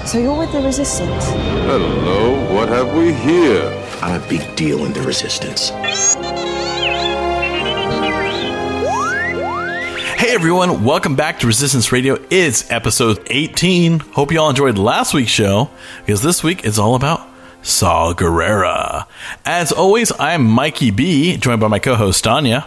So you're with the Resistance? Hello, what have we here? I'm a big deal in the Resistance. Hey everyone, welcome back to Resistance Radio. It's episode 18. Hope you all enjoyed last week's show, because this week is all about Saw Gerrera. As always, I'm Mikey B, joined by my co-host Danya.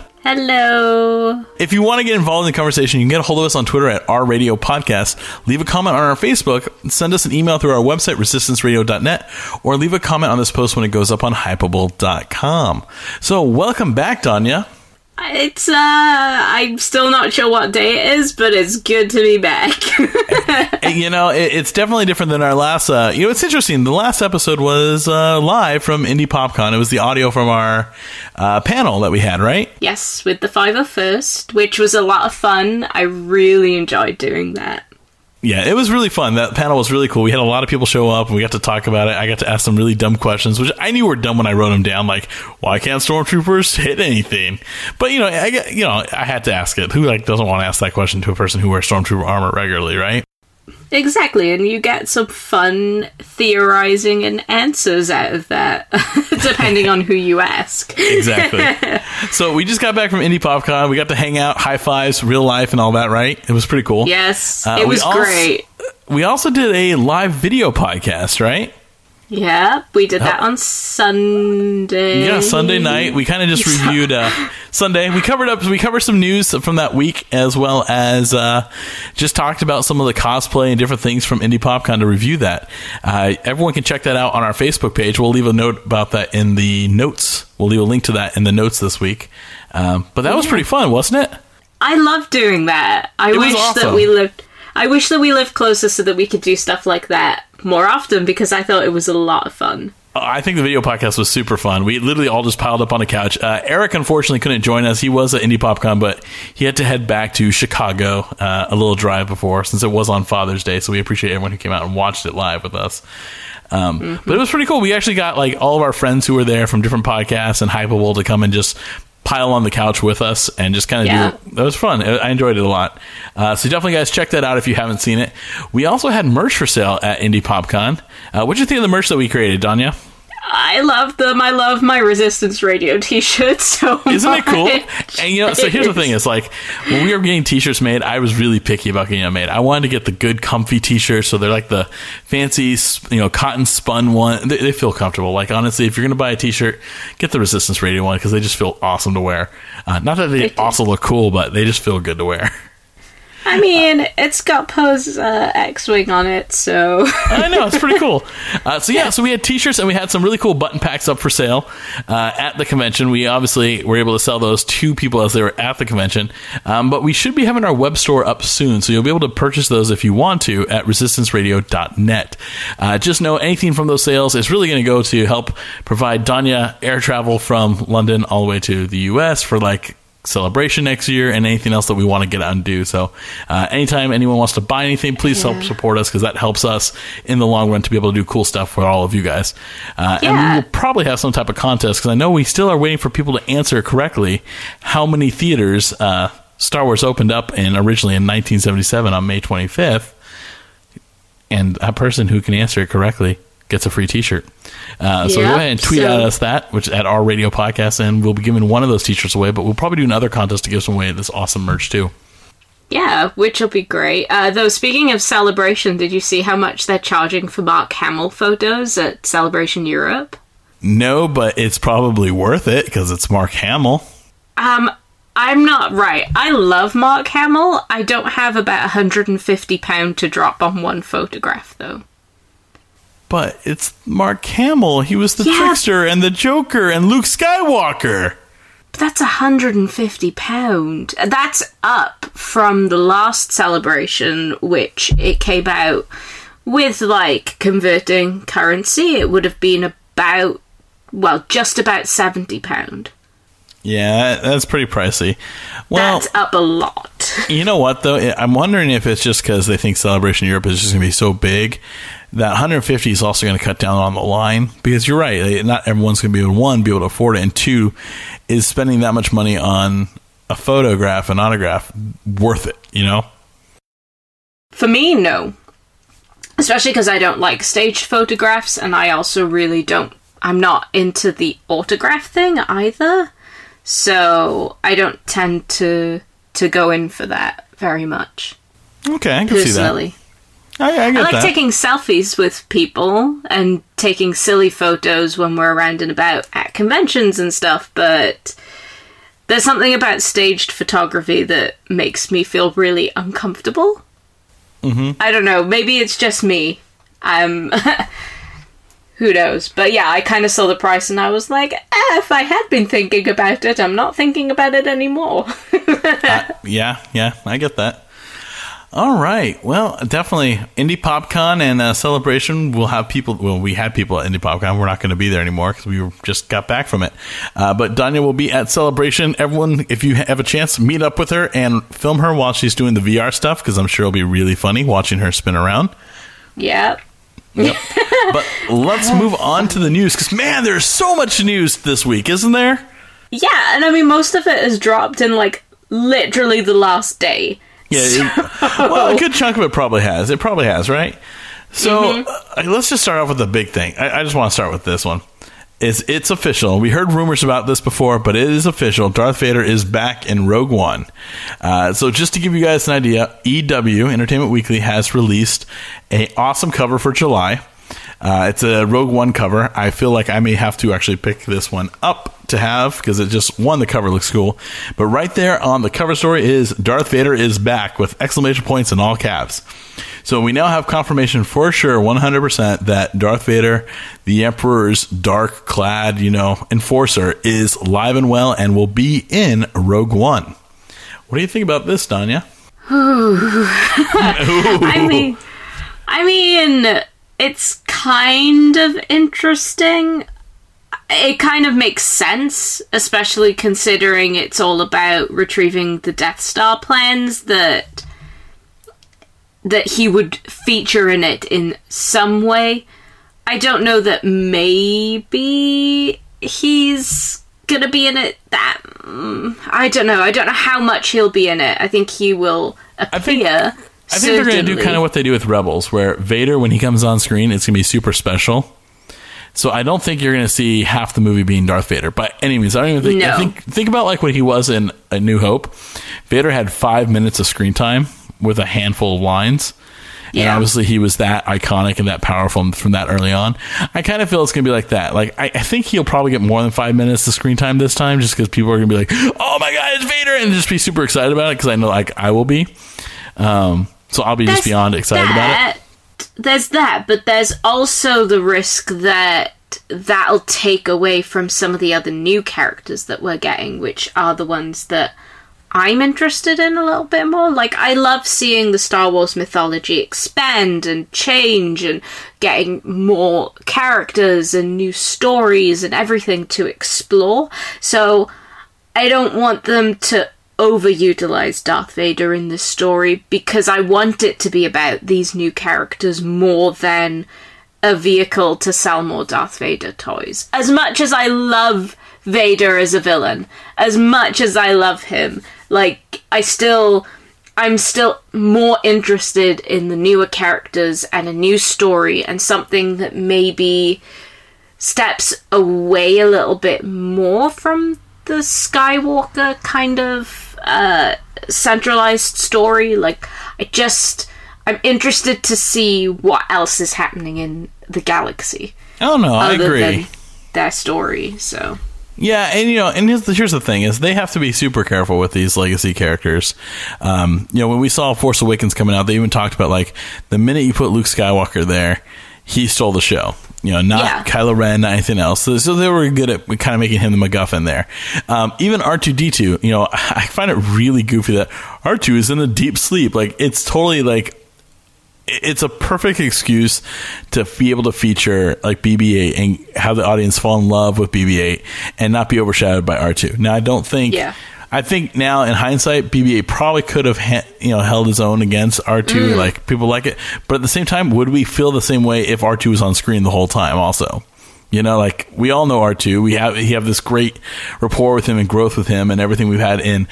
Hello. If you want to get involved in the conversation, you can get a hold of us on Twitter at @RRadio Podcast. Leave a comment on our Facebook. Send us an email through our website, resistanceradio.net, or leave a comment on this post when it goes up on Hypable.com. So, welcome back, Danya. It's, I'm still not sure what day it is, but it's good to be back. You know, it's definitely different than our last, it's interesting. The last episode was live from Indie PopCon. It was the audio from our panel that we had, right? Yes, with the 501st, which was a lot of fun. I really enjoyed doing that. Yeah, it was really fun. That panel was really cool. We had a lot of people show up, and we got to talk about it. I got to ask some really dumb questions, which I knew were dumb when I wrote them down, like, why can't stormtroopers hit anything? But, I had to ask it. Who, doesn't want to ask that question to a person who wears stormtrooper armor regularly, right? Exactly, and you get some fun theorizing and answers out of that, depending on who you ask. Exactly. So we just got back from Indie PopCon. We got to hang out, high fives, real life, and all that, right? It was pretty cool. Yes, it was great. We also did a live video podcast, right? Yeah, we did that on Sunday. Yeah, Sunday night. We kind of just reviewed Sunday. We covered some news from that week, as well as just talked about some of the cosplay and different things from Indie PopCon to review that. Everyone can check that out on our Facebook page. We'll leave a note about that in the notes. We'll leave a link to that in the notes this week. But that was pretty fun, wasn't it? I love doing that. I wish that we lived closer so that we could do stuff like that more often, because I thought it was a lot of fun. I think the video podcast was super fun. We literally all just piled up on the couch. Eric, unfortunately, couldn't join us. He was at Indie PopCon, but he had to head back to Chicago, a little drive before, since it was on Father's Day, so we appreciate everyone who came out and watched it live with us. But it was pretty cool. We actually got all of our friends who were there from different podcasts and Hypable to come and just pile on the couch with us and just kind of do it. That was fun. I enjoyed it a lot. So definitely, guys, check that out if you haven't seen it. We also had merch for sale at Indie PopCon. What did you think of the merch that we created, Danya? I love them. I love my Resistance Radio t-shirts so much. Isn't it cool? And so here's the thing: is when we were getting t-shirts made, I was really picky about getting them made. I wanted to get the good, comfy t-shirts, so they're like the fancy, cotton spun one. They feel comfortable. Honestly, if you're gonna buy a t-shirt, get the Resistance Radio one, because they just feel awesome to wear. Not that they also look cool, but they just feel good to wear. I mean, it's got Poe's X-Wing on it, so... I know, it's pretty cool. So we had t-shirts, and we had some really cool button packs up for sale at the convention. We obviously were able to sell those to people as they were at the convention, but we should be having our web store up soon, so you'll be able to purchase those if you want to at resistanceradio.net. Just know anything from those sales is really going to go to help provide Danya air travel from London all the way to the U.S. for, Celebration next year and anything else that we want to get out and do. So anytime anyone wants to buy anything, please help support us, because that helps us in the long run to be able to do cool stuff for all of you guys. And we will probably have some type of contest, because I know we still are waiting for people to answer correctly how many theaters Star Wars opened up originally in 1977 on May 25th. And a person who can answer it correctly gets a free t-shirt. So go ahead and tweet at us which is at our radio podcast, and we'll be giving one of those t-shirts away, but we'll probably do another contest to give some away this awesome merch too. Yeah, which will be great. Though, speaking of Celebration, did you see how much they're charging for Mark Hamill photos at Celebration Europe? No, but it's probably worth it, because it's Mark Hamill. I'm not right. I love Mark Hamill. I don't have about £150 to drop on one photograph, though. But it's Mark Hamill. He was the Trickster and the Joker and Luke Skywalker. But that's £150. That's up from the last Celebration, which it came out with, converting currency. It would have been just about £70. Yeah, that's pretty pricey. Well, that's up a lot. You know what, though? I'm wondering if it's just because they think Celebration Europe is just going to be so big that 150 is also going to cut down on the line. Because you're right, not everyone's going to be able to, one, be able to afford it, and two, is spending that much money on a photograph, an autograph, worth it, For me, no. especially because I don't like staged photographs, and I also really I'm not into the autograph thing either, so I don't tend to go in for that very much. Okay, I can personally. see that. I get I like that. taking selfies with people and taking silly photos when we're around and about at conventions and stuff, but there's something about staged photography that makes me feel really uncomfortable. Mm-hmm. I don't know, maybe it's just me. Who knows? But yeah, I kind of saw the price and I was like, if I had been thinking about it, I'm not thinking about it anymore. Yeah, I get that. All right. Well, definitely Indie PopCon and Celebration will have people. Well, we had people at Indie PopCon. We're not going to be there anymore because we just got back from it. But Danya will be at Celebration. Everyone, if you have a chance, meet up with her and film her while she's doing the VR stuff, because I'm sure it'll be really funny watching her spin around. Yep. But let's move on to the news, because, man, there's so much news this week, isn't there? Yeah, and I mean, most of it is dropped in, like, literally the last day. Yeah, well, a good chunk of it probably has. It probably has, right? So let's just start off with the big thing. I just want to start with this one. It's official. We heard rumors about this before, but it is official. Darth Vader is back in Rogue One. So just to give you guys an idea, EW, Entertainment Weekly, has released an awesome cover for July. It's a Rogue One cover. I feel like I may have to actually pick this one up to have, because it just, the cover looks cool. But right there on the cover story is Darth Vader is back with exclamation points in all caps. So we now have confirmation for sure, 100%, that Darth Vader, the Emperor's dark-clad, enforcer, is live and well and will be in Rogue One. What do you think about this, Danya? I mean, it's kind of interesting. It kind of makes sense, especially considering it's all about retrieving the Death Star plans, that he would feature in it in some way. I don't know that maybe he's gonna be in it I don't know. I don't know how much he'll be in it. I think he will appear. I think they're going to do kind of what they do with Rebels, where Vader, when he comes on screen, it's going to be super special. So I don't think you're going to see half the movie being Darth Vader. By any means, I don't even think... No. Think about like what he was in A New Hope. Vader had 5 minutes of screen time with a handful of lines. Yeah. And obviously he was that iconic and that powerful from that early on. I kind of feel it's going to be like that. Like, I think he'll probably get more than 5 minutes of screen time this time, just because people are going to be like, oh my god, it's Vader! And just be super excited about it, because I know I will be. So I'll be just beyond excited about it. There's that, but there's also the risk that that'll take away from some of the other new characters that we're getting, which are the ones that I'm interested in a little bit more. Like, I love seeing the Star Wars mythology expand and change and getting more characters and new stories and everything to explore. So I don't want them to overutilize Darth Vader in this story, because I want it to be about these new characters more than a vehicle to sell more Darth Vader toys. As much as I love Vader as a villain, as much as I love him, like, I'm still more interested in the newer characters and a new story, and something that maybe steps away a little bit more from the Skywalker kind of centralized story. Like, I'm interested to see what else is happening in the galaxy. Oh no, I agree. Than their story, so. Yeah, and here's the thing, is they have to be super careful with these legacy characters. When we saw Force Awakens coming out, they even talked about, like, the minute you put Luke Skywalker there, he stole the show. Not Kylo Ren, not anything else. So they were good at kind of making him the MacGuffin there. Even R2-D2, I find it really goofy that R2 is in a deep sleep. Like, it's totally like, it's a perfect excuse to be able to feature like BB-8 and have the audience fall in love with BB-8 and not be overshadowed by R2. Now, I don't think... Yeah. I think now, in hindsight, BB-8 probably could have held his own against R2. Like, people like it. But at the same time, would we feel the same way if R2 was on screen the whole time also? Like, we all know R2. We have this great rapport with him and growth with him and everything we've had in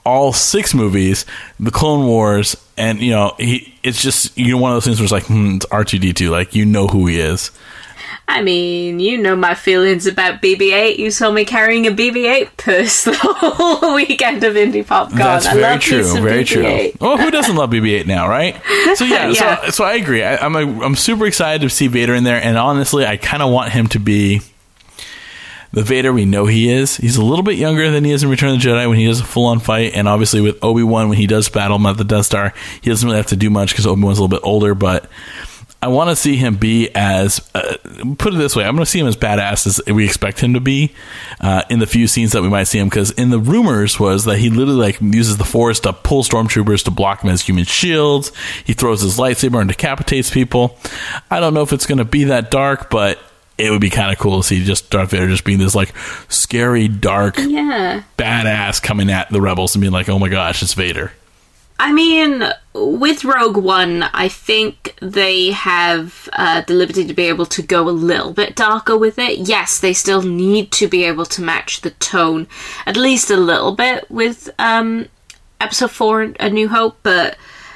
all 6 movies, the Clone Wars, and it's just one of those things where it's like, it's R2-D2, like who he is. I mean, my feelings about BB-8. You saw me carrying a BB-8 purse the whole weekend of Indie Popcorn. That's very true. Very BB-8. true. Oh, who doesn't love BB-8 now, right? So yeah. So I agree. I'm super excited to see Vader in there, and honestly, I kind of want him to be the Vader we know he is. He's a little bit younger than he is in Return of the Jedi when he does a full-on fight, and obviously with Obi-Wan when he does battle him at the Death Star, he doesn't really have to do much because Obi-Wan's a little bit older, but I want to see him be as, put it this way, I'm going to see him as badass as we expect him to be in the few scenes that we might see him, because in the rumors was that he literally uses the Force to pull stormtroopers to block him as human shields. He throws his lightsaber and decapitates people. I don't know if it's going to be that dark, but it would be kind of cool to see just Darth Vader just being this scary, dark, badass coming at the rebels and being like, oh my gosh, it's Vader. I mean, with Rogue One, I think they have the liberty to be able to go a little bit darker with it. Yes, they still need to be able to match the tone, at least a little bit, with Episode 4, A New Hope, but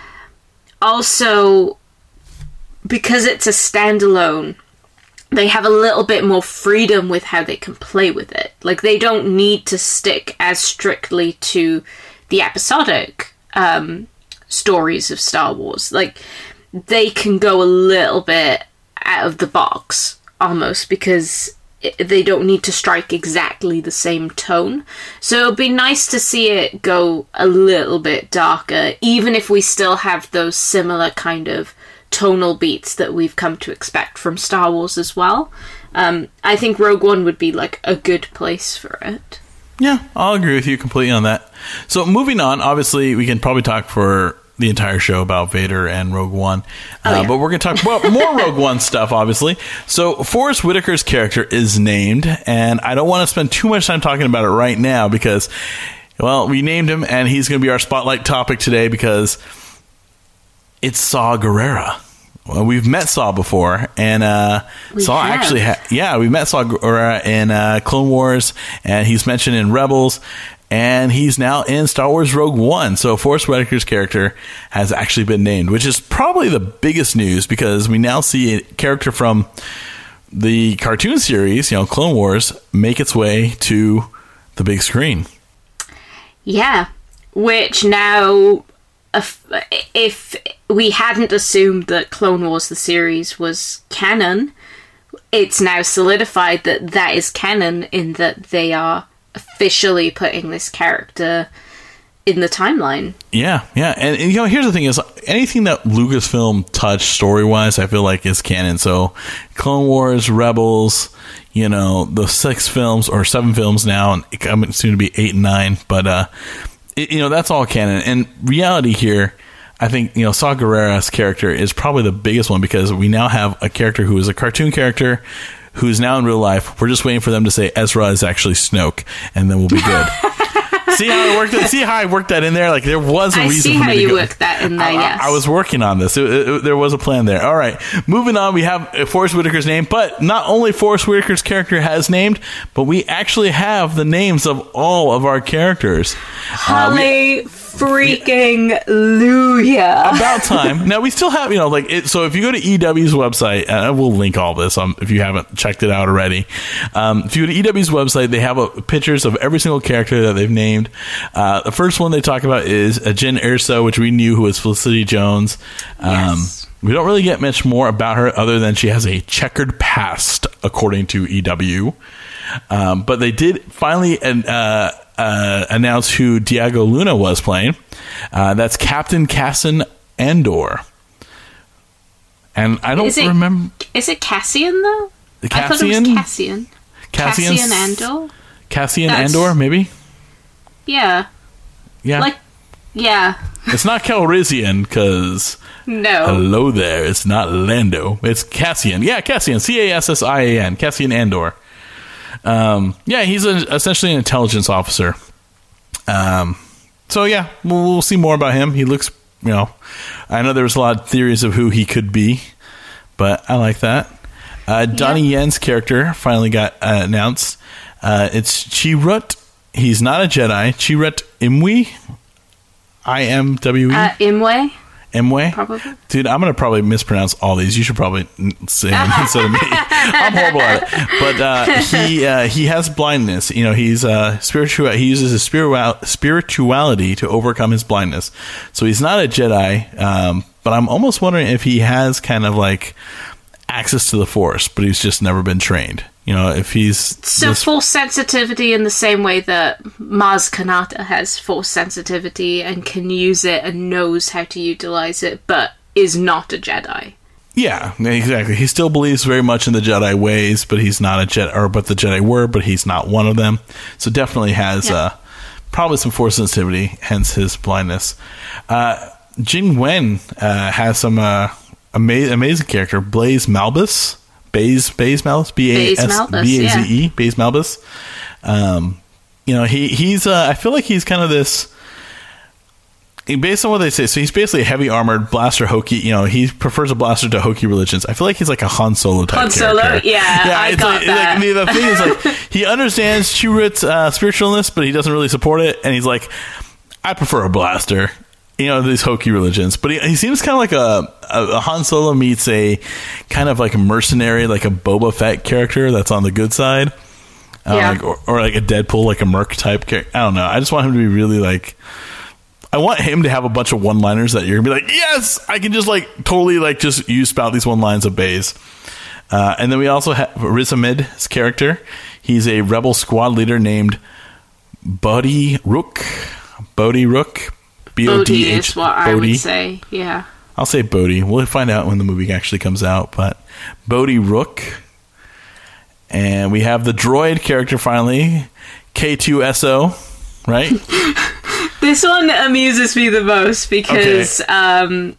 also, because it's a standalone, they have a little bit more freedom with how they can play with it. They don't need to stick as strictly to the episodic stories of Star Wars. They can go a little bit out of the box, almost, because they don't need to strike exactly the same tone. So it'll be nice to see it go a little bit darker, even if we still have those similar kind of tonal beats that we've come to expect from Star Wars as well. I think Rogue One would be a good place for it. Yeah, I'll agree with you completely on that. So moving on, obviously we can probably talk for the entire show about Vader and Rogue One, but we're going to talk about more Rogue One stuff, obviously. So Forrest Whitaker's character is named, and I don't want to spend too much time talking about it right now because, well, we named him, and he's going to be our spotlight topic today because it's Saw Gerrera. Well, we've met Saw before, and Saw actually we met Saw Gerrera in Clone Wars, and he's mentioned in Rebels, and he's now in Star Wars Rogue One. So Forrest Whitaker's character has actually been named, which is probably the biggest news because we now see a character from the cartoon series, Clone Wars, make its way to the big screen. Yeah, which now, if we hadn't assumed that Clone Wars the series was canon, it's now solidified that that is canon in that they are officially putting this character in the timeline. Yeah. And here's the thing is, anything that Lucasfilm touched story-wise, I feel like is canon. So Clone Wars, Rebels, the 6 films, or 7 films now, and coming soon to be 8 and 9, but that's all canon. And reality here, I think, Saw Gerrera's character is probably the biggest one because we now have a character who is a cartoon character who's now in real life. We're just waiting for them to say Ezra is actually Snoke, and then we'll be good. See how I worked that? See how I worked that in there? There was a reason. I see how you worked that in there. Yes, I was working on this. There was a plan there. All right, moving on. We have Forrest Whitaker's name, but not only Forrest Whitaker's character has named, but we actually have the names of all of our characters. Freaking Luya. About time. Now we still have, so if you go to EW's website, and we'll link all this if you haven't checked it out already. If you go to EW's website, they have pictures of every single character that they've named. The first one they talk about is Jyn Erso, which we knew who was Felicity Jones. Yes. We don't really get much more about her other than she has a checkered past, according to EW. But they did finally announce who Diego Luna was playing. That's Captain Cassian Andor. And I don't remember. Is it Cassian, though? Cassian? I thought it was Cassian. Cassian Andor? Cassian Andor, maybe? Yeah. Yeah. Yeah. It's not Calrissian, because... No. Hello there, it's not Lando. It's Cassian. Yeah, Cassian. Cassian. Cassian Andor. He's essentially an intelligence officer. So yeah, we'll see more about him. He looks, I know there was a lot of theories of who he could be, but I like that. Donnie Yen's character finally got announced. It's Chirrut. He's not a Jedi. Chirrut Imwe? I-M-W-E? Imwe, Imwe? probably. Dude, I'm going to probably mispronounce all these. You should probably say them instead of me. I'm horrible at it. But he has blindness. You know, he's spiritual. He uses his spirituality to overcome his blindness. So he's not a Jedi, but I'm almost wondering if he has kind of like access to the Force, but he's just never been trained. You know, if he's... So Force sensitivity in the same way that Maz Kanata has Force sensitivity and can use it and knows how to utilize it, but is not a Jedi. Yeah, exactly. He still believes very much in the Jedi ways, but he's not a Jedi, or but the Jedi were, but he's not one of them. So definitely has probably some Force sensitivity, hence his blindness. Jing Wen has some amazing character, Blaze Malbus. Baze Malbus, B-A-S-B-A-Z-E, Baze Malbus. You know, he's I feel like he's kind of this, based on what they say, so he's basically a heavy armored blaster Hoki. You know, he prefers a blaster to Hoki religions. I feel like he's like a Han Solo type character. Han Solo, yeah, I got that. The thing is, like, he understands Chirrut's spiritualness, but he doesn't really support it, and he's like, I prefer a blaster. You know, these Hoki religions, but he seems kind of like a Han Solo meets a kind of like a mercenary, like a Boba Fett character that's on the good side, like, or like a Deadpool, like a Merc type character. I don't know. I just want him to be really like, I want him to have a bunch of one-liners that you're gonna be like, yes, I can just like totally like just spout these one-lines of Baze. And then we also have Rizamid's character. He's a rebel squad leader named Bodhi Rook. Bodhi is what I would say, yeah. I'll say Bodhi. We'll find out when the movie actually comes out, but Bodhi Rook. And we have the droid character finally, K2SO, right? This one amuses me the most because one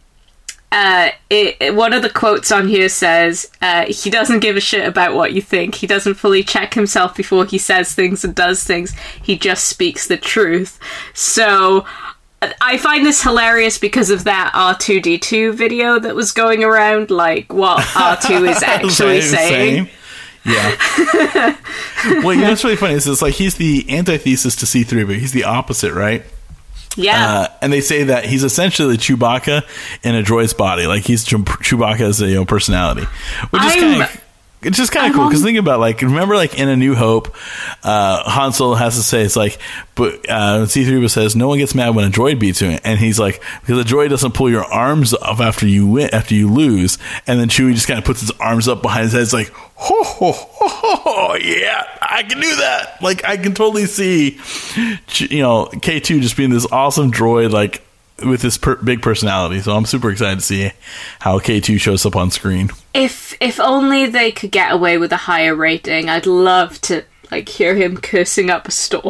of the quotes on here says, he doesn't give a shit about what you think. He doesn't fully check himself before he says things and does things. He just speaks the truth. So I find this hilarious because of that R2-D2 video that was going around, like what R2 is actually saying. Yeah. Well, you know what's really funny is it's like he's the antithesis to C3, but he's the opposite, right? Yeah. And they say that he's essentially Chewbacca in a droid's body. Like he's Chewbacca as a personality, which is kind of... It's just kind of cool because think about, like, remember, like, in A New Hope, Han Solo has to say, it's like, but C-3PO says, no one gets mad when a droid beats you, and he's like, because a droid doesn't pull your arms off after you lose, and then Chewie just kind of puts his arms up behind his head. It's like, ho ho ho ho, yeah, I can do that. Like, I can totally see, you know, K2 just being this awesome droid, like, with this big personality. So I'm super excited to see how K2 shows up on screen. If only they could get away with a higher rating, I'd love to like hear him cursing up a storm.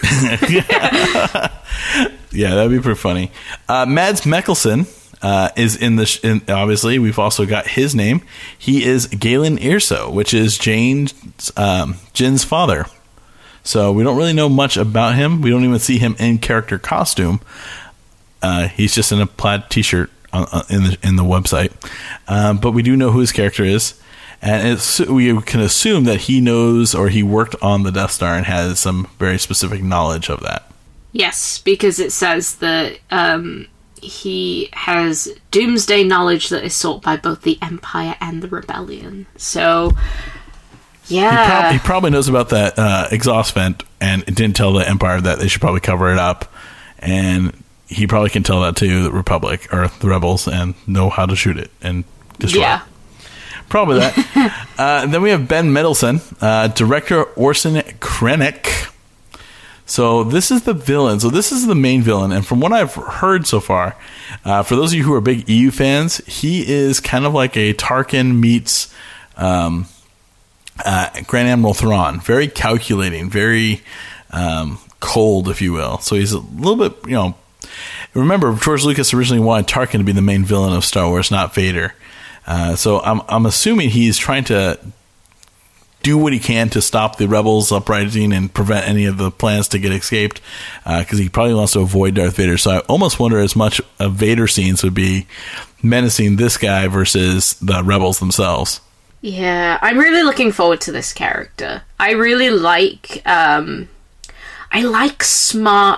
Yeah, that'd be pretty funny. Mads Mikkelsen is in obviously we've also got his name. He is Galen Erso, which is Jin's father. So we don't really know much about him. We don't even see him in character costume. He's just in a plaid t-shirt in the website. But we do know who his character is. And we can assume that he knows or he worked on the Death Star and has some very specific knowledge of that. Yes, because it says that he has doomsday knowledge that is sought by both the Empire and the Rebellion. So, yeah. He probably knows about that exhaust vent and didn't tell the Empire that they should probably cover it up. And he probably can tell that to the Republic or the Rebels and know how to shoot it and destroy it. Probably that. Then we have Ben Mendelsohn, director Orson Krennic. So this is the villain. So this is the main villain. And from what I've heard so far, for those of you who are big EU fans, he is kind of like a Tarkin meets Grand Admiral Thrawn. Very calculating, very cold, if you will. So he's a little bit, you know... Remember, George Lucas originally wanted Tarkin to be the main villain of Star Wars, not Vader. So I'm assuming he's trying to do what he can to stop the rebels uprising and prevent any of the plans to get escaped, because he probably wants to avoid Darth Vader. So I almost wonder as much of Vader scenes would be menacing this guy versus the rebels themselves. Yeah, I'm really looking forward to this character. I really like... I like smart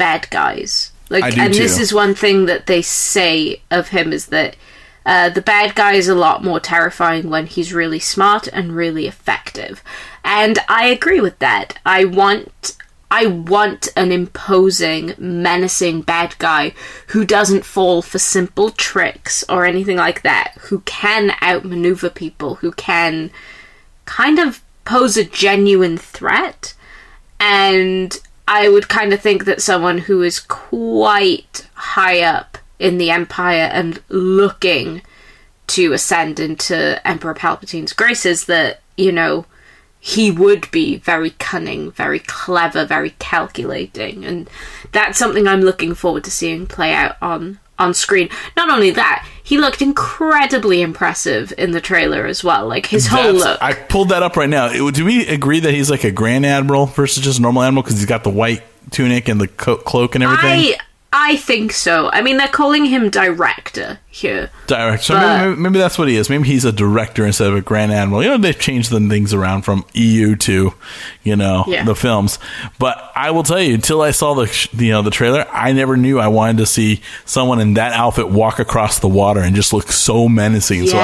bad guys. Like, I do and this too. is one thing that they say of him is that the bad guy is a lot more terrifying when he's really smart and really effective. And I agree with that. I want an imposing, menacing bad guy who doesn't fall for simple tricks or anything like that, who can outmaneuver people, who can kind of pose a genuine threat. And I would kind of think that someone who is quite high up in the Empire and looking to ascend into Emperor Palpatine's graces, that, you know, he would be very cunning, very clever, very calculating. And that's something I'm looking forward to seeing play out on screen. Not only that, he looked incredibly impressive in the trailer as well. Like, his whole look. I pulled that up right now. Do we agree that he's like a Grand Admiral versus just a normal Admiral because he's got the white tunic and the cloak and everything? I think so. I mean, they're calling him Director here. Director. So maybe that's what he is. Maybe he's a director instead of a Grand Admiral. You know, they've changed the things around from EU to, you know, the films. But I will tell you, until I saw the trailer, I never knew I wanted to see someone in that outfit walk across the water and just look so menacing. Yes. So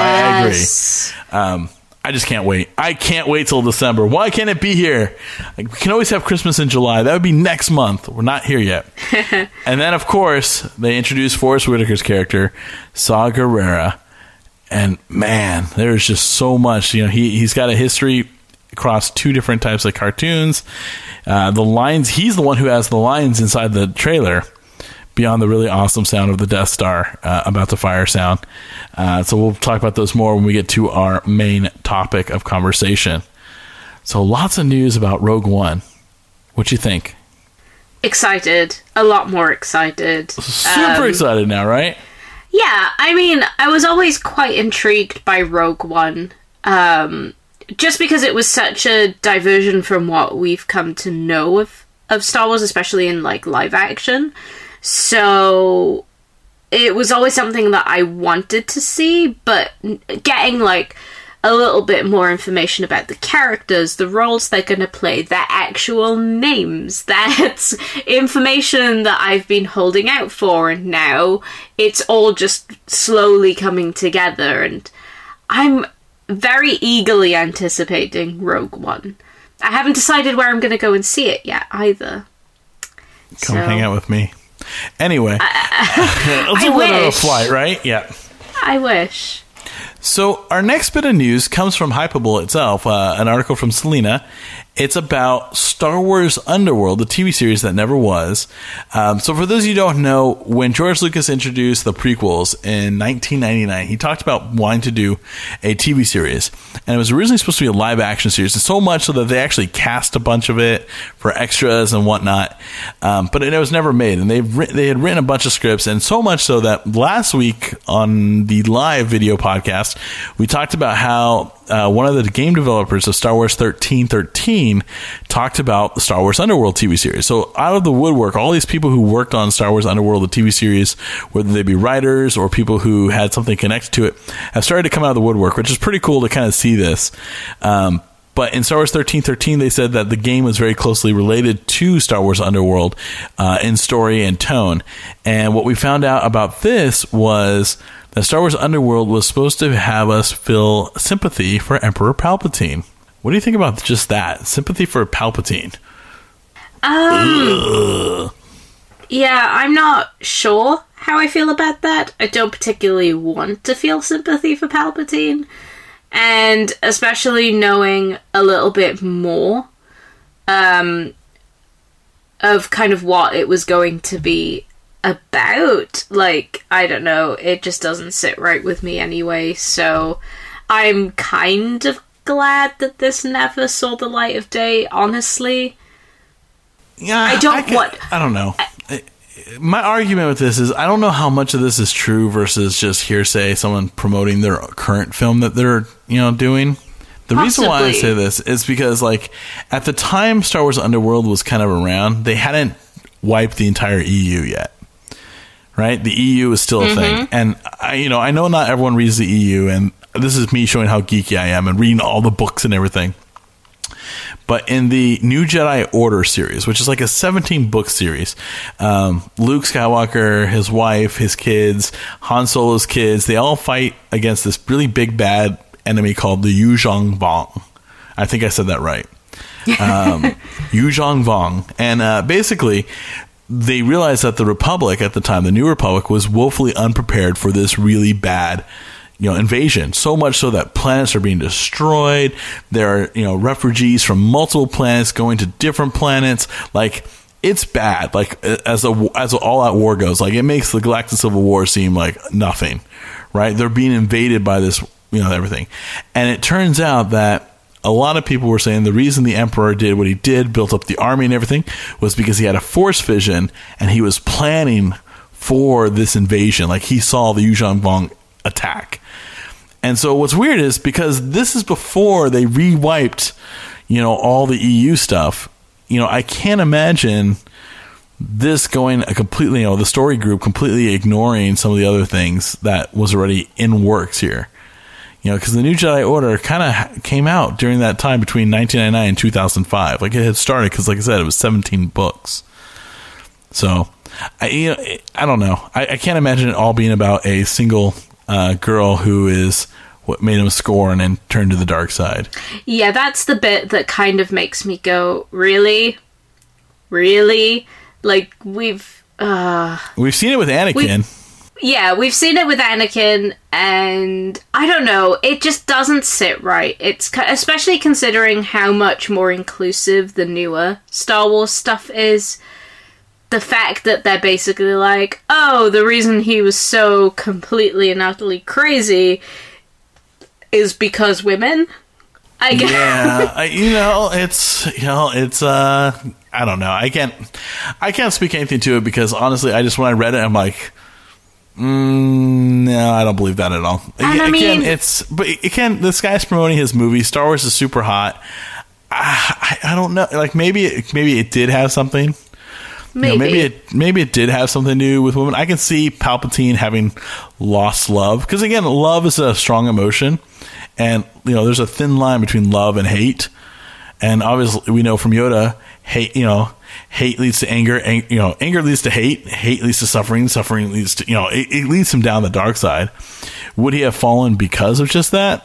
I agree. I just can't wait. I can't wait till December. Why can't it be here? Like, we can always have Christmas in July. That would be next month. We're not here yet. And then, of course, they introduced Forrest Whitaker's character, Saw Gerrera. And, man, there's just so much. You know, he's got a history across two different types of cartoons. The lines, he's the one who has the lines inside the trailer, beyond the really awesome sound of the Death Star about to fire sound. So we'll talk about those more when we get to our main topic of conversation. So lots of news about Rogue One. What you think? Excited. A lot more excited. Super excited now, right? Yeah, I mean, I was always quite intrigued by Rogue One. Just because it was such a diversion from what we've come to know of Star Wars, especially in, like, live action. So it was always something that I wanted to see, but getting, like, a little bit more information about the characters, the roles they're going to play, their actual names, that's information that I've been holding out for, and now it's all just slowly coming together, and I'm very eagerly anticipating Rogue One. I haven't decided where I'm going to go and see it yet, either. Come hang out with me. Anyway, let's do a flight, right? Yeah. I wish. So our next bit of news comes from Hypable itself, an article from Selena. It's about Star Wars Underworld, the TV series that never was. So for those of you who don't know, when George Lucas introduced the prequels in 1999, he talked about wanting to do a TV series. And it was originally supposed to be a live action series, and so much so that they actually cast a bunch of it for extras and whatnot. But it was never made. And they had written a bunch of scripts, and so much so that last week on the live video podcast, we talked about how one of the game developers of Star Wars 1313 talked about the Star Wars Underworld TV series. So out of the woodwork, all these people who worked on Star Wars Underworld, the TV series, whether they be writers or people who had something connected to it, have started to come out of the woodwork, which is pretty cool to kind of see this. But in Star Wars 1313, they said that the game was very closely related to Star Wars Underworld in story and tone. And what we found out about this was that Star Wars Underworld was supposed to have us feel sympathy for Emperor Palpatine. What do you think about just that? Sympathy for Palpatine? Yeah, I'm not sure how I feel about that. I don't particularly want to feel sympathy for Palpatine. And especially knowing a little bit more of kind of what it was going to be about. Like, I don't know, it just doesn't sit right with me anyway, so I'm kind of glad that this never saw the light of day, honestly. Yeah, I don't know. My argument with this is I don't know how much of this is true versus just hearsay, someone promoting their current film that they're, doing. The reason why I say this is because, like, at the time Star Wars Underworld was kind of around, they hadn't wiped the entire EU yet. Right? The EU is still a thing. And I know not everyone reads the EU, and this is me showing how geeky I am and reading all the books and everything. But in the New Jedi Order series, which is like a 17-book series, Luke Skywalker, his wife, his kids, Han Solo's kids, they all fight against this really big bad enemy called the Yuuzhan Vong. I think I said that right. Yuuzhan Vong. And basically, they realized that the Republic at the time, the New Republic, was woefully unprepared for this really bad invasion. So much so that planets are being destroyed. There are, refugees from multiple planets going to different planets. Like, it's bad. Like, as an all-out war goes, like, it makes the Galactic Civil War seem like nothing, right? They're being invaded by this, everything. And it turns out that a lot of people were saying the reason the Emperor did what he did, built up the army and everything, was because he had a Force vision and he was planning for this invasion. Like, he saw the Yuuzhan Vong attack. And so what's weird is because this is before they re-wiped, all the EU stuff, I can't imagine this going a completely, the story group completely ignoring some of the other things that was already in works here. Because the New Jedi Order kind of came out during that time between 1999 and 2005. Like, it had started because, like I said, it was 17 books. So, I don't know. I can't imagine it all being about a single girl who is what made him scorn and turn to the dark side. Yeah, that's the bit that kind of makes me go, really? Really? Like, we've seen it with Anakin. We've seen it with Anakin, and I don't know, it just doesn't sit right. It's especially considering how much more inclusive the newer Star Wars stuff is. The fact that they're basically like, oh, the reason he was so completely and utterly crazy is because women. I guess. Yeah, it's I don't know. I can't speak anything to it because honestly, when I read it, I'm like, no, I don't believe that at all. And this guy's promoting his movie. Star Wars is super hot. I don't know. Like, maybe it did have something. Maybe it did have something to do with women. I can see Palpatine having lost love because, again, love is a strong emotion, and there's a thin line between love and hate. And obviously, we know from Yoda, hate leads to anger. Anger leads to hate. Hate leads to suffering. Suffering leads to it leads him down the dark side. Would he have fallen because of just that?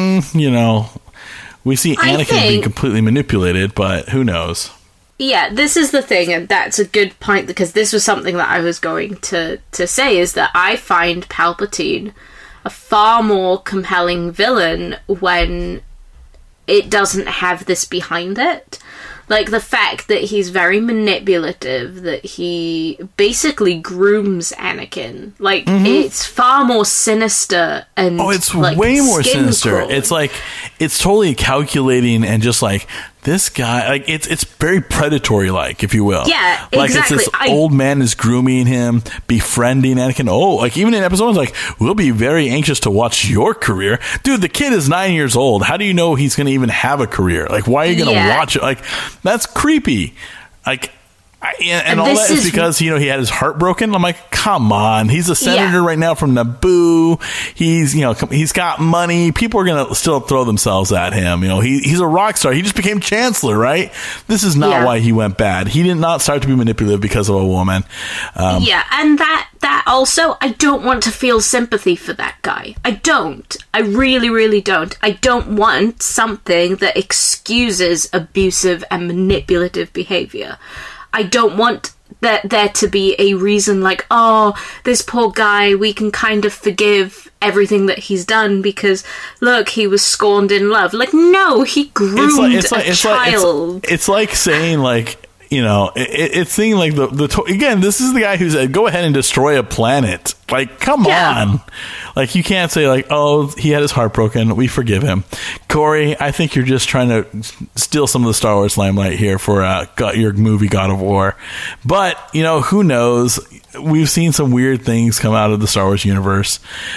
We see Anakin being completely manipulated, but who knows? Yeah, this is the thing, and that's a good point, because this was something that I was going to say, is that I find Palpatine a far more compelling villain when it doesn't have this behind it. Like, the fact that he's very manipulative, that he basically grooms Anakin. Like, it's far more sinister and it's way more sinister. Crawling. It's like, it's totally calculating and just like, this guy, like, it's very predatory-like, if you will. Yeah, like, exactly. It's this old man is grooming him, befriending Anakin. Oh, like, even in episode 1, like, we'll be very anxious to watch your career. Dude, the kid is 9 years old. How do you know he's going to even have a career? Like, why are you going to watch it? Like, that's creepy. Like, and all that is because, he had his heart broken. I'm like, come on. He's a senator right now from Naboo. He's, he's got money. People are going to still throw themselves at him. He's a rock star. He just became chancellor, right? This is not why he went bad. He did not start to be manipulative because of a woman. And that also, I don't want to feel sympathy for that guy. I don't. I really, really don't. I don't want something that excuses abusive and manipulative behavior. I don't want there to be a reason like, oh, this poor guy, we can kind of forgive everything that he's done because, look, he was scorned in love. Like, no, he groomed a child. It's like saying, like, it's saying, like, again, this is the guy who said, go ahead and destroy a planet. Like, come on. Like, you can't say, like, oh, he had his heart broken, we forgive him. Corey, I think you're just trying to steal some of the Star Wars limelight here for your movie God of War. But, who knows? We've seen some weird things come out of the Star Wars universe.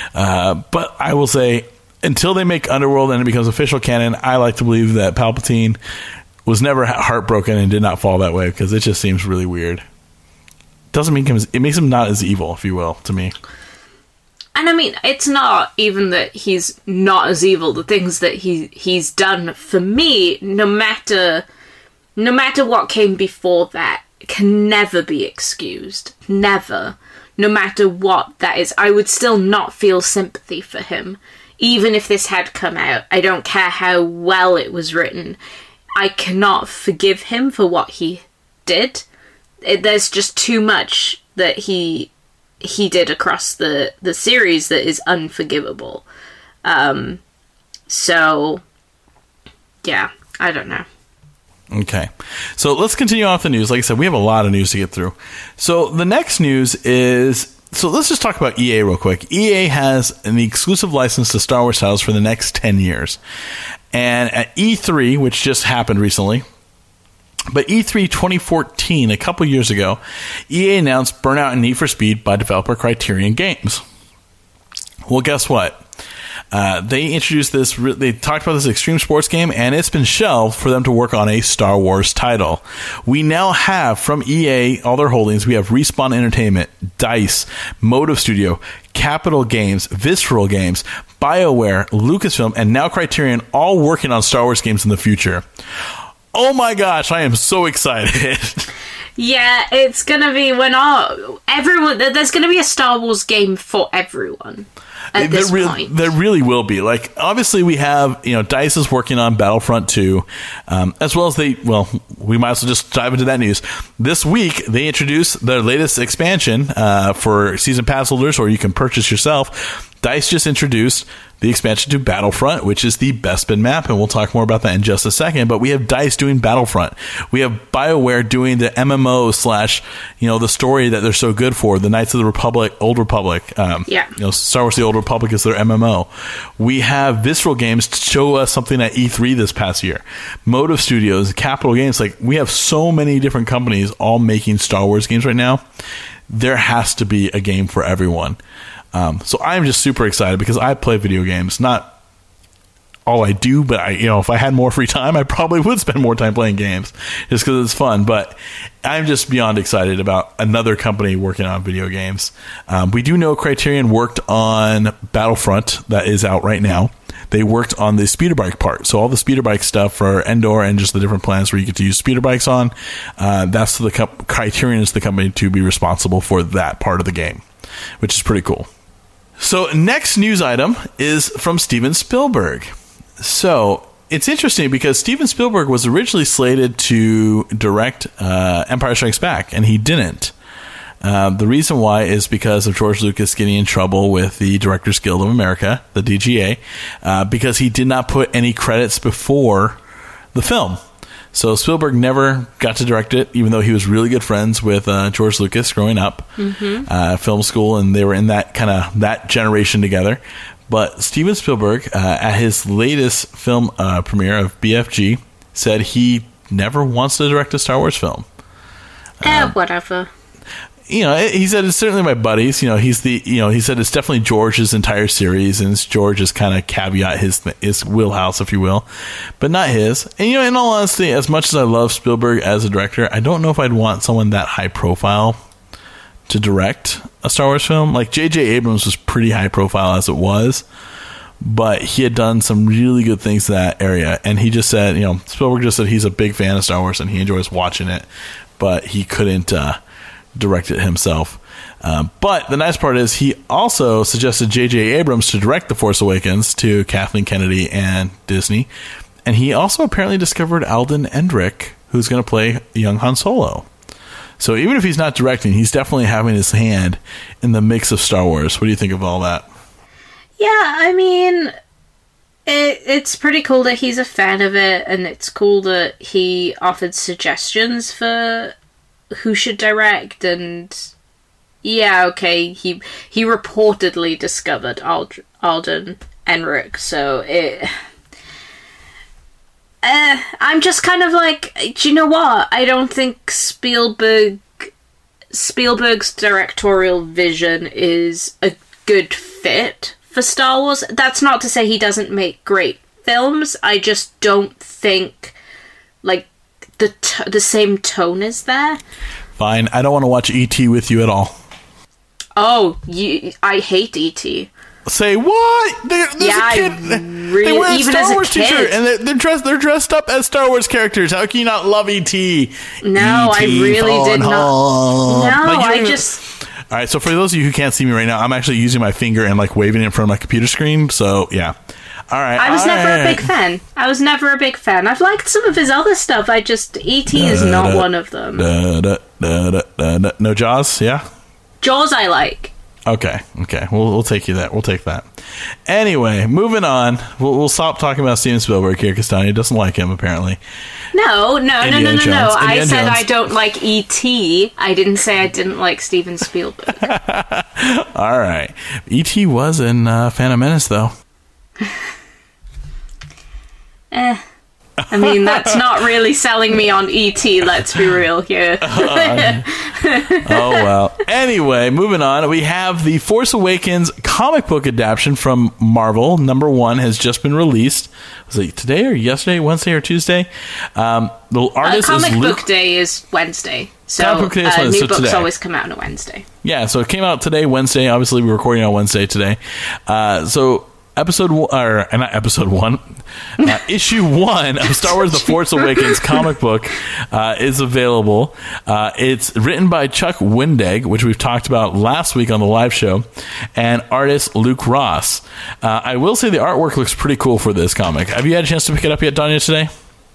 But I will say, until they make Underworld and it becomes official canon, I like to believe that Palpatine was never heartbroken and did not fall that way, because it just seems really weird. It makes him not as evil, if you will, to me. And I mean, it's not even that he's not as evil. The things that he's done for me, no matter what came before that, can never be excused. Never. No matter what that is. I would still not feel sympathy for him. Even if this had come out. I don't care how well it was written. I cannot forgive him for what he did. There's just too much that he did across the series that is unforgivable. So, yeah, I don't know. Okay. So let's continue on with the news. Like I said, we have a lot of news to get through. So the next news is... So let's just talk about EA real quick. EA has an exclusive license to Star Wars titles for the next 10 years. And at E3, which just happened recently... But E3 2014, a couple years ago, EA announced Burnout and Need for Speed by developer Criterion Games. Well, guess what? They introduced this, they talked about this extreme sports game, and it's been shelved for them to work on a Star Wars title. We now have, from EA, all their holdings, we have Respawn Entertainment, DICE, Motive Studio, Capital Games, Visceral Games, BioWare, Lucasfilm, and now Criterion, all working on Star Wars games in the future. Oh my gosh, I am so excited. Yeah, it's gonna be everyone. There's gonna be a Star Wars game for everyone at this point. There really will be. Like, obviously, we have, DICE is working on Battlefront 2, as well as we might as well just dive into that news. This week, they introduced their latest expansion for season pass holders, or you can purchase yourself. DICE just introduced the expansion to Battlefront, which is the Bespin map, and we'll talk more about that in just a second. But we have DICE doing Battlefront. We have BioWare doing the MMO / the story that they're so good for, the Knights of the Republic, Old Republic. Star Wars: The Old Republic is their MMO. We have Visceral Games to show us something at E3 this past year. Motive Studios, Capital Games. Like, we have so many different companies all making Star Wars games right now. There has to be a game for everyone. So I'm just super excited because I play video games. Not all I do, but if I had more free time, I probably would spend more time playing games just because it's fun. But I'm just beyond excited about another company working on video games. We do know Criterion worked on Battlefront, that is out right now. They worked on the speeder bike part. So all the speeder bike stuff for Endor and just the different planets where you get to use speeder bikes on, that's the Criterion is the company to be responsible for that part of the game, which is pretty cool. So next news item is from Steven Spielberg. So it's interesting because Steven Spielberg was originally slated to direct Empire Strikes Back, and he didn't. The reason why is because of George Lucas getting in trouble with the Directors Guild of America, the DGA, because he did not put any credits before the film. So Spielberg never got to direct it, even though he was really good friends with George Lucas growing up, film school, and they were in that generation together. But Steven Spielberg, at his latest film premiere of BFG, said he never wants to direct a Star Wars film. Whatever. He said it's certainly my buddies. He said it's definitely George's entire series, and it's George's kind of caveat, his wheelhouse, if you will, but not his. And in all honesty, as much as I love Spielberg as a director, I don't know if I'd want someone that high profile to direct a Star Wars film. Like J.J. Abrams was pretty high profile as it was, but he had done some really good things in that area. And he just said, Spielberg just said he's a big fan of Star Wars and he enjoys watching it, but he couldn't direct it himself. But the nice part is he also suggested J.J. Abrams to direct The Force Awakens to Kathleen Kennedy and Disney. And he also apparently discovered Alden Ehrenreich, who's going to play young Han Solo. So even if he's not directing, he's definitely having his hand in the mix of Star Wars. What do you think of all that? Yeah, I mean, it's pretty cool that he's a fan of it, and it's cool that he offered suggestions for who should direct, and yeah, okay, he reportedly discovered Alden Ehrenreich, so I'm just kind of like, do you know what? I don't think Spielberg's directorial vision is a good fit for Star Wars. That's not to say he doesn't make great films. I just don't think the same tone is there. Fine. I don't want to watch E.T. with you at all. Oh, I hate E.T. Say what? There's a kid. They wear a Star Wars t-shirt and they're dressed up as Star Wars characters. How can you not love E.T.? No, I really did not. No, I just. All right, so for those of you who can't see me right now, I'm actually using my finger and like waving it in front of my computer screen. So yeah. All right. I was never a big fan. I've liked some of his other stuff. E.T. is not one of them. No Jaws, yeah? Jaws I like. Okay. We'll take you that. We'll take that. Anyway, moving on. We'll stop talking about Steven Spielberg here because Tanya doesn't like him, apparently. No. I said I don't like E.T. I didn't say I didn't like Steven Spielberg. All right. E.T. was in Phantom Menace, though. I mean, that's not really selling me on E.T., let's be real here. Oh, well. Anyway, moving on. We have the Force Awakens comic book adaptation from Marvel. Number 1 has just been released. Was it today or yesterday, Wednesday or Tuesday? The artist Comic is Book Day is Wednesday. So Book Day is Wednesday, new books today. always come out on a Wednesday. Yeah, so it came out today, Wednesday. Obviously, we're recording on Wednesday today. Issue 1 of Star Wars The Force Awakens comic book is available. It's written by Chuck Wendig, which we've talked about last week on the live show, and artist Luke Ross. I will say the artwork looks pretty cool for this comic. Have you had a chance to pick it up yet, Danya, today?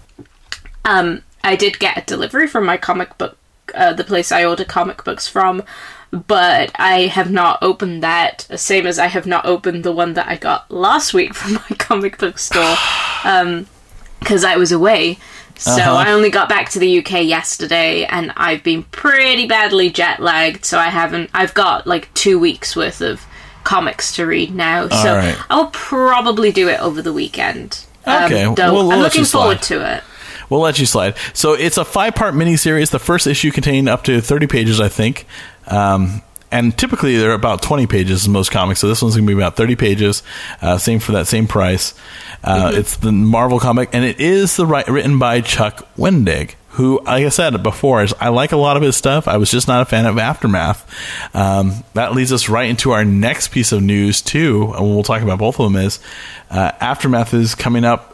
I did get a delivery from my comic book, the place I order comic books from, but I have not opened that, same as I have not opened the one that I got last week from my comic book store, because I was away. So I only got back to the UK yesterday, and I've been pretty badly jet lagged, so I've got like 2 weeks worth of comics to read now, so right. I'll probably do it over the weekend. Okay, I'm we'll looking forward to it. We'll let you slide. So it's a 5-part miniseries. The first issue contained up to 30 pages, I think. And typically they're about 20 pages in most comics. So this one's going to be about 30 pages. Same for that same price. It's the Marvel comic, and it is written by Chuck Wendig, who, like I said before, I like a lot of his stuff. I was just not a fan of Aftermath. That leads us right into our next piece of news, too. And we'll talk about both of them is Aftermath is coming out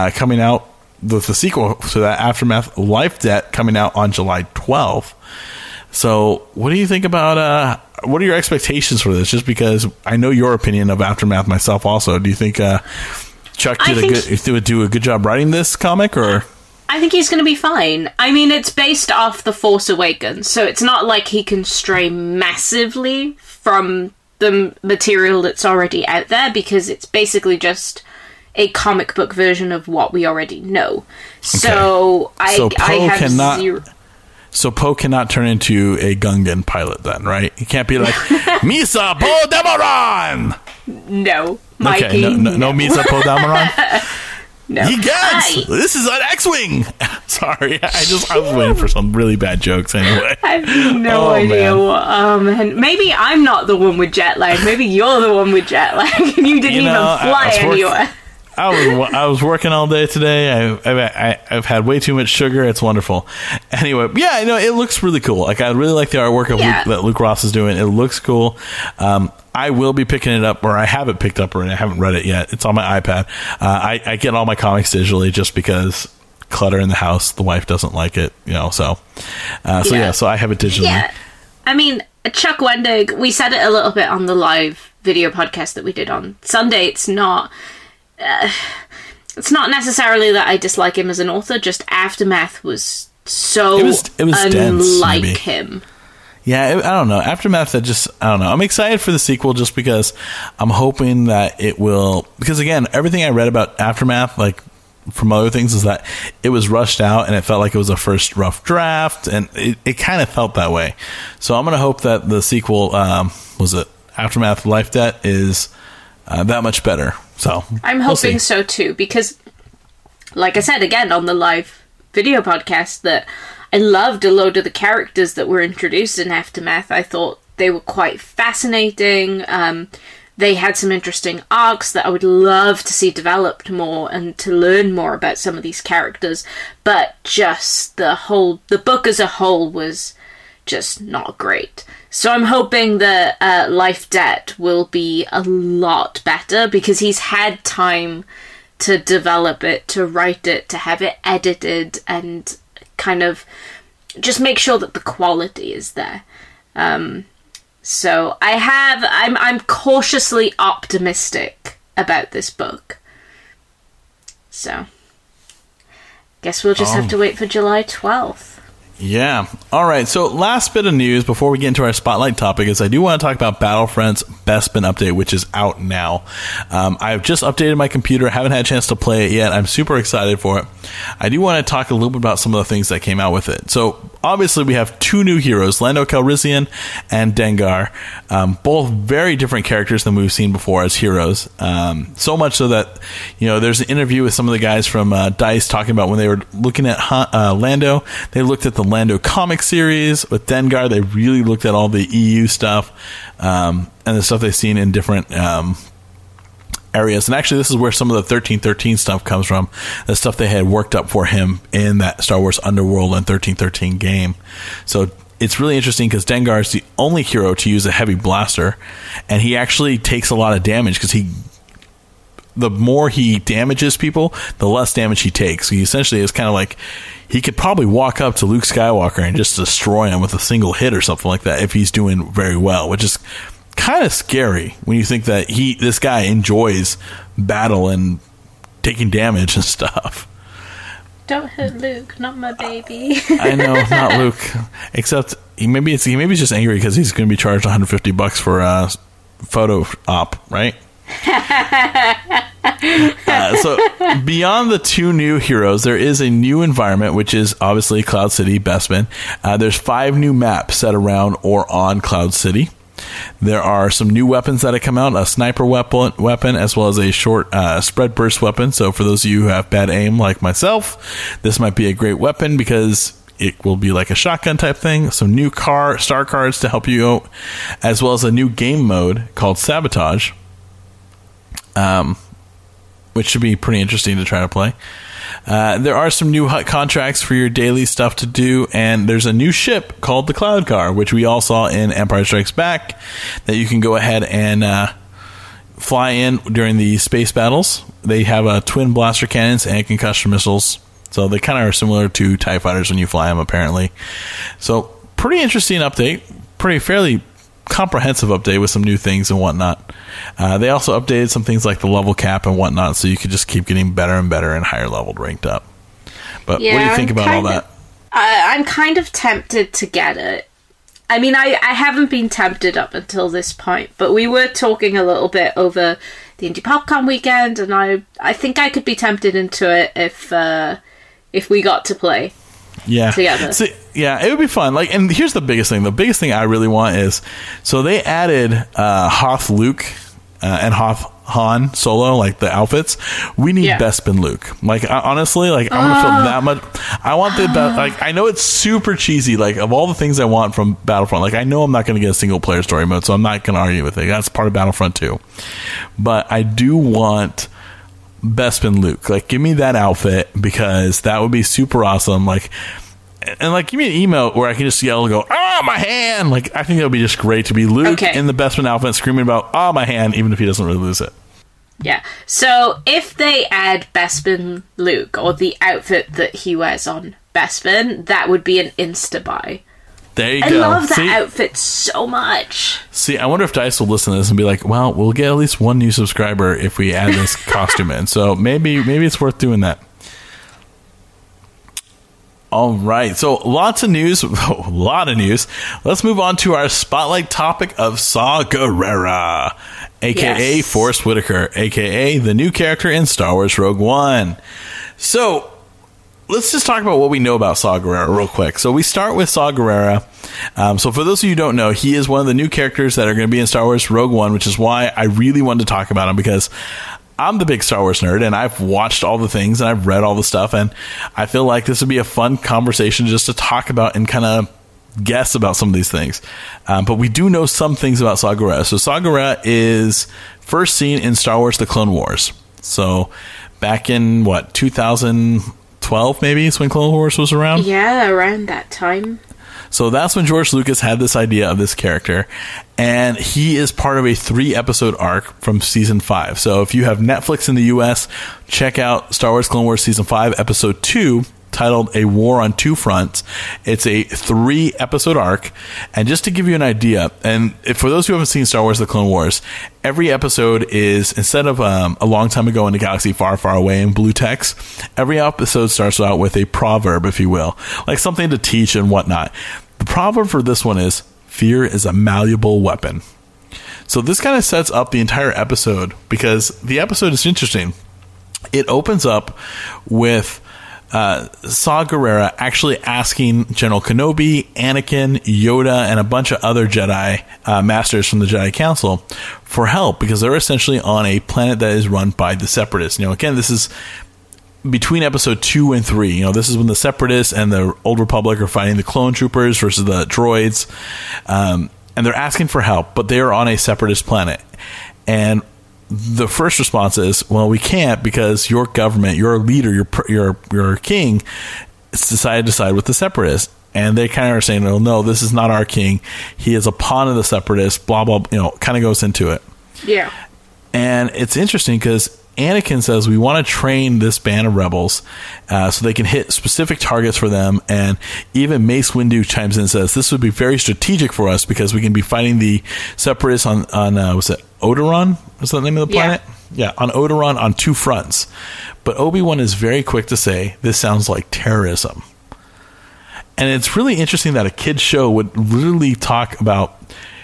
with the sequel to that, Aftermath Life Debt, coming out on July 12th. So what do you think about, what are your expectations for this? Just because I know your opinion of Aftermath myself also. Do you think Chuck would do a good job writing this comic, or? I think he's going to be fine. I mean, it's based off The Force Awakens, so it's not like he can stray massively from the material that's already out there, because it's basically just a comic book version of what we already know. So I have zero. So Poe cannot turn into a Gungan pilot then, right? He can't be like, Misa Poe Dameron! No, Mikey. Okay, no Misa Poe Dameron? No. He gets! This is an X-Wing! Sorry, I was waiting for some really bad jokes anyway. I have no idea what, maybe I'm not the one with jet lag. Maybe you're the one with jet lag and you didn't even fly anywhere. I was working all day today. I've had way too much sugar. It's wonderful. Anyway, yeah, I know it looks really cool. Like, I really like the artwork of that Luke Ross is doing. It looks cool. I will be picking it up, or I have it picked up, or I haven't read it yet. It's on my iPad. I get all my comics digitally just because clutter in the house. The wife doesn't like it, So I have it digitally. Yeah, I mean, Chuck Wendig. We said it a little bit on the live video podcast that we did on Sunday. It's not necessarily that I dislike him as an author, just Aftermath was so it was unlike dense, him. Yeah, I don't know. Aftermath, I don't know. I'm excited for the sequel just because I'm hoping that it will, because again, everything I read about Aftermath, like from other things, is that it was rushed out and it felt like it was a first rough draft, and it kind of felt that way. So I'm going to hope that the sequel, Aftermath Life Debt, is that much better. So I'm hoping so too, because like I said again on the live video podcast, that I loved a load of the characters that were introduced in Aftermath. I thought they were quite fascinating. They had some interesting arcs that I would love to see developed more and to learn more about some of these characters. But just the book as a whole was just not great. So I'm hoping that Life Debt will be a lot better, because he's had time to develop it, to write it, to have it edited, and kind of just make sure that the quality is there. So I'm cautiously optimistic about this book. So guess we'll just have to wait for July 12th. Yeah. All right. So last bit of news before we get into our spotlight topic is I do want to talk about Battlefront's Bespin update, which is out now. I've just updated my computer. Haven't had a chance to play it yet. I'm super excited for it. I do want to talk a little bit about some of the things that came out with it. So obviously we have two new heroes, Lando Calrissian and Dengar, both very different characters than we've seen before as heroes. So much so that, there's an interview with some of the guys from DICE talking about when they were looking at Lando, they looked at the Lando comic series. With Dengar, they really looked at all the EU stuff and the stuff they've seen in different areas. And actually, this is where some of the 1313 stuff comes from, the stuff they had worked up for him in that Star Wars Underworld and 1313 game. So it's really interesting because Dengar is the only hero to use a heavy blaster, and he actually takes a lot of damage because the more he damages people, the less damage he takes. So he essentially is kind of like, he could probably walk up to Luke Skywalker and just destroy him with a single hit or something like that if he's doing very well, which is kind of scary when you think that this guy enjoys battle and taking damage and stuff. Don't hit Luke, not my baby. I know, not Luke. Except maybe he's just angry because he's going to be charged $150 for a photo op, right? So beyond the two new heroes, there is a new environment, which is obviously Cloud City, Bespin. There's 5 new maps set around or on Cloud City. There are some new weapons that have come out, a sniper weapon as well as a short spread burst weapon. So for those of you who have bad aim like myself, this might be a great weapon because it will be like a shotgun type thing. Some new star cards to help you out, as well as a new game mode called Sabotage, which should be pretty interesting to try to play. There are some new HUT contracts for your daily stuff to do, and there's a new ship called the Cloud Car, which we all saw in Empire Strikes Back, that you can go ahead and fly in during the space battles. They have twin blaster cannons and concussion missiles, so they kind of are similar to TIE fighters when you fly them, apparently. So pretty interesting update, fairly comprehensive update with some new things and whatnot. They also updated some things like the level cap and whatnot, so you could just keep getting better and better and higher leveled ranked up. But what do you think about all that? I'm kind of tempted to get it. I mean, I haven't been tempted up until this point, but we were talking a little bit over the Indie PopCon weekend, and I think I could be tempted into it if we got to play. Yeah. Together. So, yeah, it would be fun. And here's the biggest thing. The biggest thing I really want is, so they added Hoth Luke and Hoth Han Solo, like the outfits. We need Bespin Luke. Honestly, I want to feel that much. I want the best. I know it's super cheesy. Of all the things I want from Battlefront, I know I'm not going to get a single player story mode, so I'm not going to argue with it. That's part of Battlefront 2. But I do want Bespin Luke. Give me that outfit, because that would be super awesome. And give me an email where I can just yell and go, my hand! I think that would be just great to be Luke in the Bespin outfit screaming about, my hand, even if he doesn't really lose it. Yeah. So if they add Bespin Luke, or the outfit that he wears on Bespin, that would be an insta-buy. There you go. I love that outfit so much. See, I wonder if DICE will listen to this and be like, well, we'll get at least one new subscriber if we add this costume in. So maybe it's worth doing that. All right. So lots of news. A lot of news. Let's move on to our spotlight topic of Saw Gerrera, a.k.a. Forrest Whitaker, a.k.a. the new character in Star Wars Rogue One. So let's just talk about what we know about Saw Gerrera real quick. So we start with Saw Gerrera. So for those of you who don't know, he is one of the new characters that are going to be in Star Wars Rogue One, which is why I really wanted to talk about him, because I'm the big Star Wars nerd, and I've watched all the things, and I've read all the stuff, and I feel like this would be a fun conversation just to talk about and kind of guess about some of these things. But we do know some things about Saw Gerrera. So Saw Gerrera is first seen in Star Wars The Clone Wars. So back in, 2012 maybe is when Clone Wars was around? Yeah, around that time. So that's when George Lucas had this idea of this character, and he is part of a 3-episode arc from season 5. So if you have Netflix in the US, check out Star Wars Clone Wars season 5, episode 2, titled A War on Two Fronts. It's a 3-episode arc, and just to give you an idea, and for those who haven't seen Star Wars The Clone Wars, every episode is, instead of a long time ago in a galaxy far, far away in blue text, every episode starts out with a proverb, if you will, like something to teach and whatnot. The proverb for this one is, fear is a malleable weapon. So this kind of sets up the entire episode, because the episode is interesting. It opens up with Saw Gerrera actually asking General Kenobi, Anakin, Yoda, and a bunch of other Jedi masters from the Jedi Council for help, because they're essentially on a planet that is run by the Separatists. Again, this is between episode 2 and 3. This is when the Separatists and the Old Republic are fighting the clone troopers versus the droids, and they're asking for help, but they are on a Separatist planet. And the first response is, well, we can't, because your government, your leader, your king, decided to side with the Separatists. And they kind of are saying, oh, no, this is not our king. He is a pawn of the Separatists, blah, blah, kind of goes into it. Yeah. And it's interesting because Anakin says, we want to train this band of rebels so they can hit specific targets for them. And even Mace Windu chimes in and says, this would be very strategic for us, because we can be fighting the Separatists on was it Odoron? Was that the name of the planet? Yeah, on Odoron on 2 fronts. But Obi-Wan is very quick to say, this sounds like terrorism. And it's really interesting that a kid's show would literally talk about,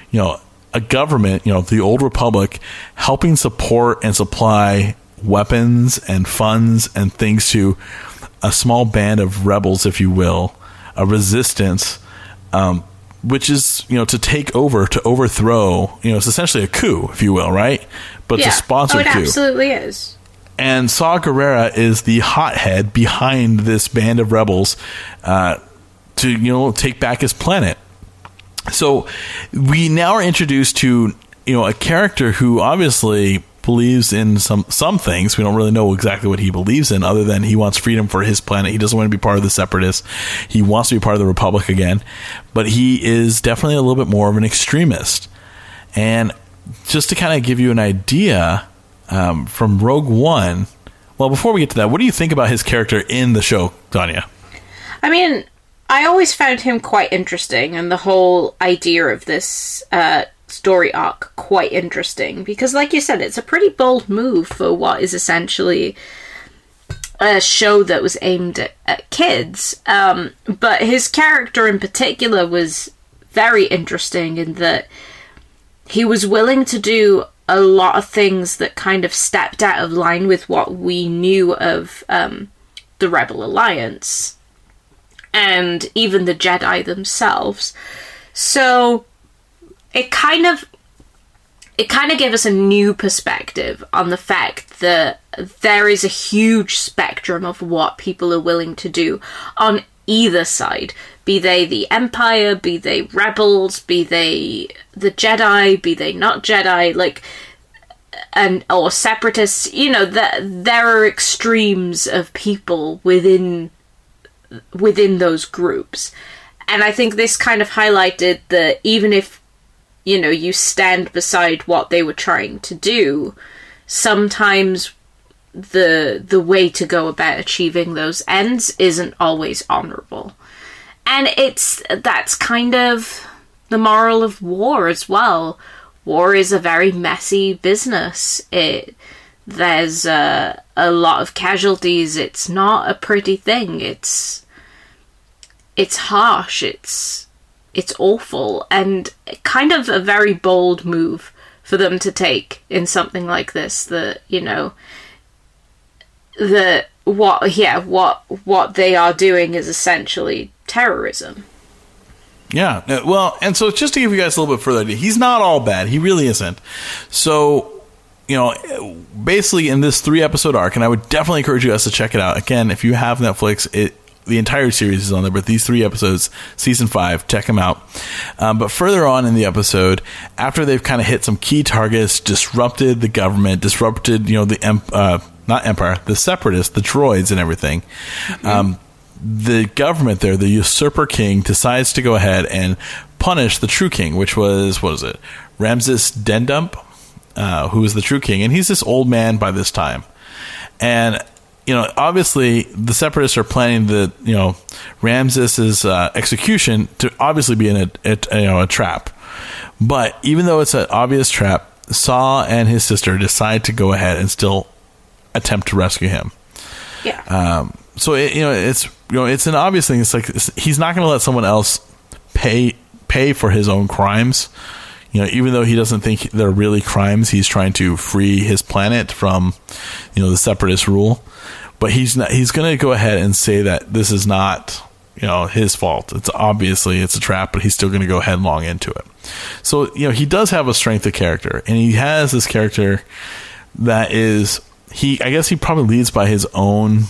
a government, the Old Republic, helping support and supply weapons and funds and things to a small band of rebels, if you will, a resistance, which is, to take over, to overthrow, it's essentially a coup, if you will, right? But it's a sponsored coup. It absolutely is. And Saw Gerrera is the hothead behind this band of rebels to, take back his planet. So we now are introduced to, a character who obviously believes in some things. We don't really know exactly what he believes in, other than he wants freedom for his planet. He doesn't want to be part of the Separatists. He wants to be part of the Republic again. But he is definitely a little bit more of an extremist. And just to kind of give you an idea, from Rogue One, well, before we get to that, what do you think about his character in the show, Tanya? I mean, I always found him quite interesting, and the whole idea of this story arc quite interesting, because like you said, it's a pretty bold move for what is essentially a show that was aimed at kids, but his character in particular was very interesting in that he was willing to do a lot of things that kind of stepped out of line with what we knew of the Rebel Alliance and even the Jedi themselves. So it kind of gave us a new perspective on the fact that there is a huge spectrum of what people are willing to do on either side, be they the Empire, be they rebels, be they the Jedi, be they not Jedi, or separatists. There are extremes of people within those groups. And I think this kind of highlighted that even if, you stand beside what they were trying to do, sometimes the way to go about achieving those ends isn't always honorable. And that's kind of the moral of war as well. War is a very messy business. There's a lot of casualties. It's not a pretty thing. It's harsh. It's awful, and kind of a very bold move for them to take in something like this. What they are doing is essentially terrorism. Yeah, well, and so just to give you guys a little bit further idea, he's not all bad. He really isn't. So, basically in this 3-episode arc, and I would definitely encourage you guys to check it out. Again, if you have Netflix, the entire series is on there, but these 3 episodes, season 5, check them out. But further on in the episode, after they've kind of hit some key targets, disrupted the government, disrupted, the not Empire, the Separatists, the droids and everything, the government there, the usurper king, decides to go ahead and punish the true king, which was, what is it, Ramses Dendump, who is the true king, and he's this old man by this time. And obviously the separatists are planning the Ramses's execution to obviously be in a trap. But even though it's an obvious trap, Saw and his sister decide to go ahead and still attempt to rescue him. Yeah. So it's an obvious thing. It's like he's not going to let someone else pay for his own crimes. Even though he doesn't think they're really crimes, he's trying to free his planet from the separatist rule. But he's going to go ahead and say that this is not his fault. It's a trap, but he's still going to go headlong into it. So he does have a strength of character, and he has this character that is I guess he probably leads by his own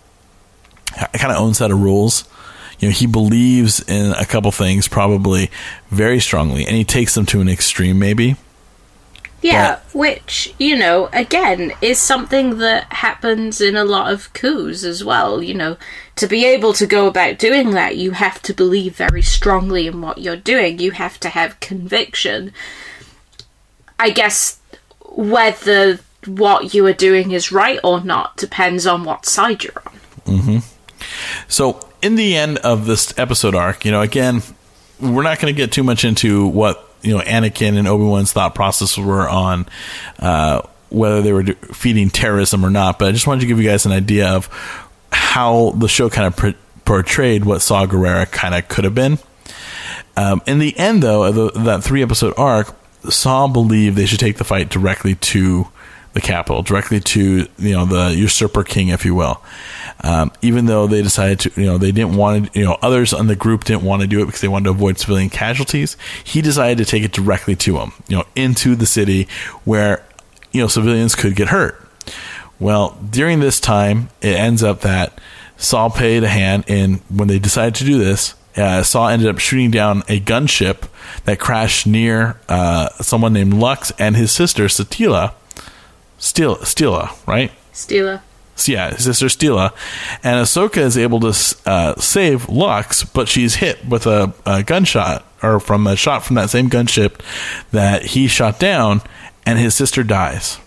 set of rules. He believes in a couple things probably very strongly, and he takes them to an extreme maybe. Yeah, which, again, is something that happens in a lot of coups as well. To be able to go about doing that, you have to believe very strongly in what you're doing. You have to have conviction. I guess whether what you are doing is right or not depends on what side you're on. Mm-hmm. So, in the end of this episode arc, again, we're not going to get too much into what Anakin and Obi-Wan's thought process were on whether they were feeding terrorism or not, but I just wanted to give you guys an idea of how the show kind of portrayed what Saw Gerrera kind of could have been. In the end, though, of that 3-episode arc, Saw believed they should take the fight directly to the capital, directly to the usurper king, if you will. Even though they decided to, they didn't want to, others on the group didn't want to do it because they wanted to avoid civilian casualties. He decided to take it directly to him, into the city where, civilians could get hurt. Well, during this time, it ends up that Saw played a hand in when they decided to do this. Saw ended up shooting down a gunship that crashed near someone named Lux and his sister Stila, right? Stila. Yeah, his sister Stila. And Ahsoka is able to save Lux, but she's hit with a gunshot, or from a shot from that same gunship that he shot down, and his sister dies.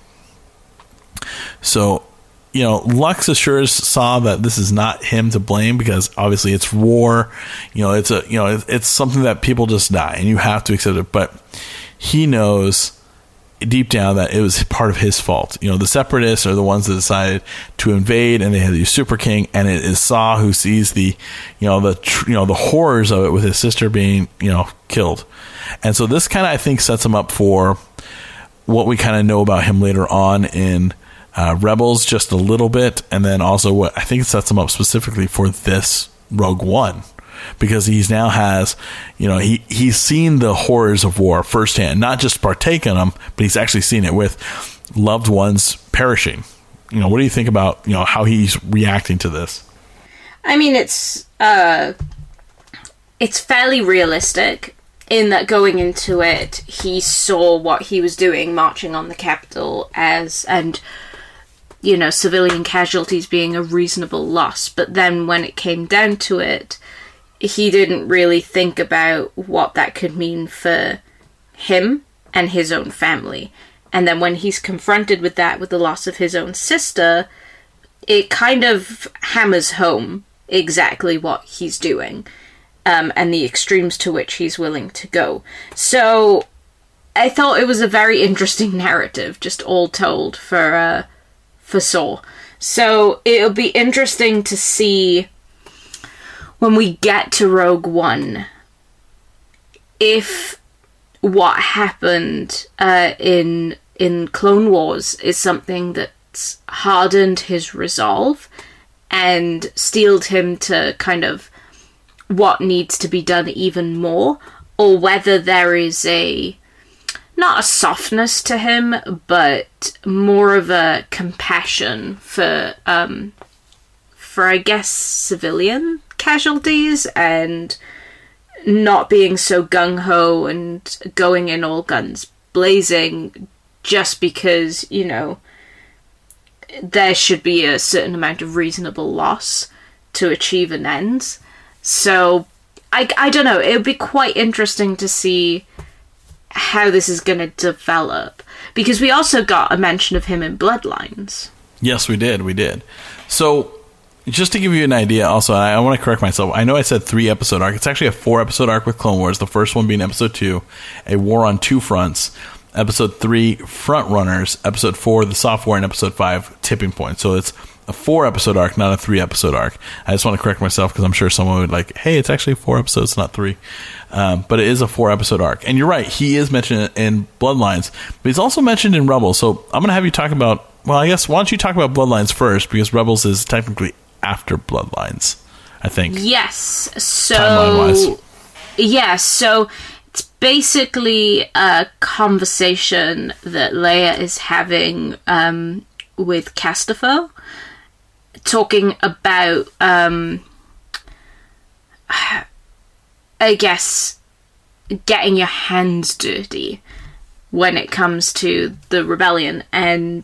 So, Lux assures Saw that this is not him to blame because obviously it's war. It's something that people just die, and you have to accept it. But he knows deep down that it was part of his fault. The separatists are the ones that decided to invade, and they had the Super King, and it is Saw who sees the horrors of it with his sister being killed. And so this kind of, I think, sets him up for what we kind of know about him later on in Rebels just a little bit, and then also what I think sets him up specifically for this Rogue One. Because he's now has, he's seen the horrors of war firsthand, not just partake in them, but he's actually seen it with loved ones perishing. What do you think about, how he's reacting to this? I mean, it's fairly realistic in that going into it, he saw what he was doing, marching on the capital and civilian casualties being a reasonable loss. But then when it came down to it, he didn't really think about what that could mean for him and his own family. And then when he's confronted with that, with the loss of his own sister, it kind of hammers home exactly what he's doing, and the extremes to which he's willing to go. So I thought it was a very interesting narrative, just all told, for Saw. So it'll be interesting to see when we get to Rogue One, if what happened in Clone Wars is something that's hardened his resolve and steeled him to kind of what needs to be done even more, or whether there is not a softness to him, but more of a compassion for I guess, civilian casualties, and not being so gung-ho and going in all guns blazing just because, there should be a certain amount of reasonable loss to achieve an end. So, I don't know. It would be quite interesting to see how this is going to develop. Because we also got a mention of him in Bloodlines. Yes, we did. So, just to give you an idea, also, I want to correct myself. I know I said 3-episode arc. It's actually a 4-episode arc with Clone Wars. The first one being episode 2, A War on Two Fronts. Episode 3, Front Runners. Episode 4, The Soft War. And episode 5, Tipping Point. So it's a 4-episode arc, not a 3-episode arc. I just want to correct myself because I'm sure someone would like, hey, it's actually 4 episodes, not 3. But it is a 4-episode arc. And you're right, he is mentioned in Bloodlines, but he's also mentioned in Rebels. So I'm going to have you talk about, well, I guess, why don't you talk about Bloodlines first, because Rebels is technically after Bloodlines, I think. Yes. So, timeline-wise. Yeah, so it's basically a conversation that Leia is having with Castafo, talking about, I guess, getting your hands dirty when it comes to the rebellion. And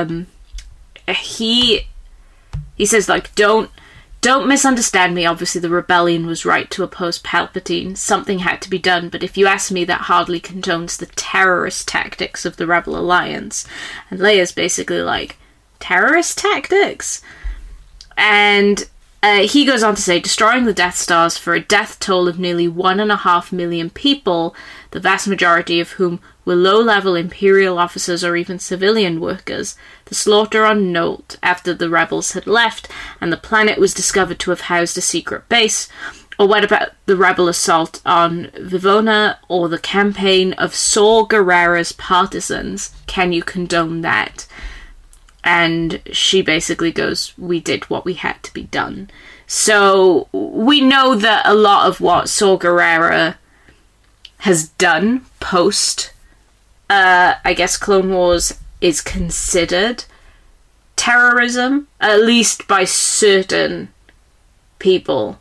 he says, like, don't misunderstand me. Obviously, the rebellion was right to oppose Palpatine. Something had to be done, but if you ask me, that hardly condones the terrorist tactics of the Rebel Alliance. And Leia's basically like, terrorist tactics? And he goes on to say, destroying the Death Stars for a death toll of nearly 1.5 million people, the vast majority of whom were low-level Imperial officers or even civilian workers, the slaughter on Nolt after the rebels had left and the planet was discovered to have housed a secret base, or what about the rebel assault on Vivona or the campaign of Saw Gerrera's partisans? Can you condone that? And she basically goes, we did what we had to be done. So we know that a lot of what Saw Gerrera has done post, I guess, Clone Wars is considered terrorism, at least by certain people.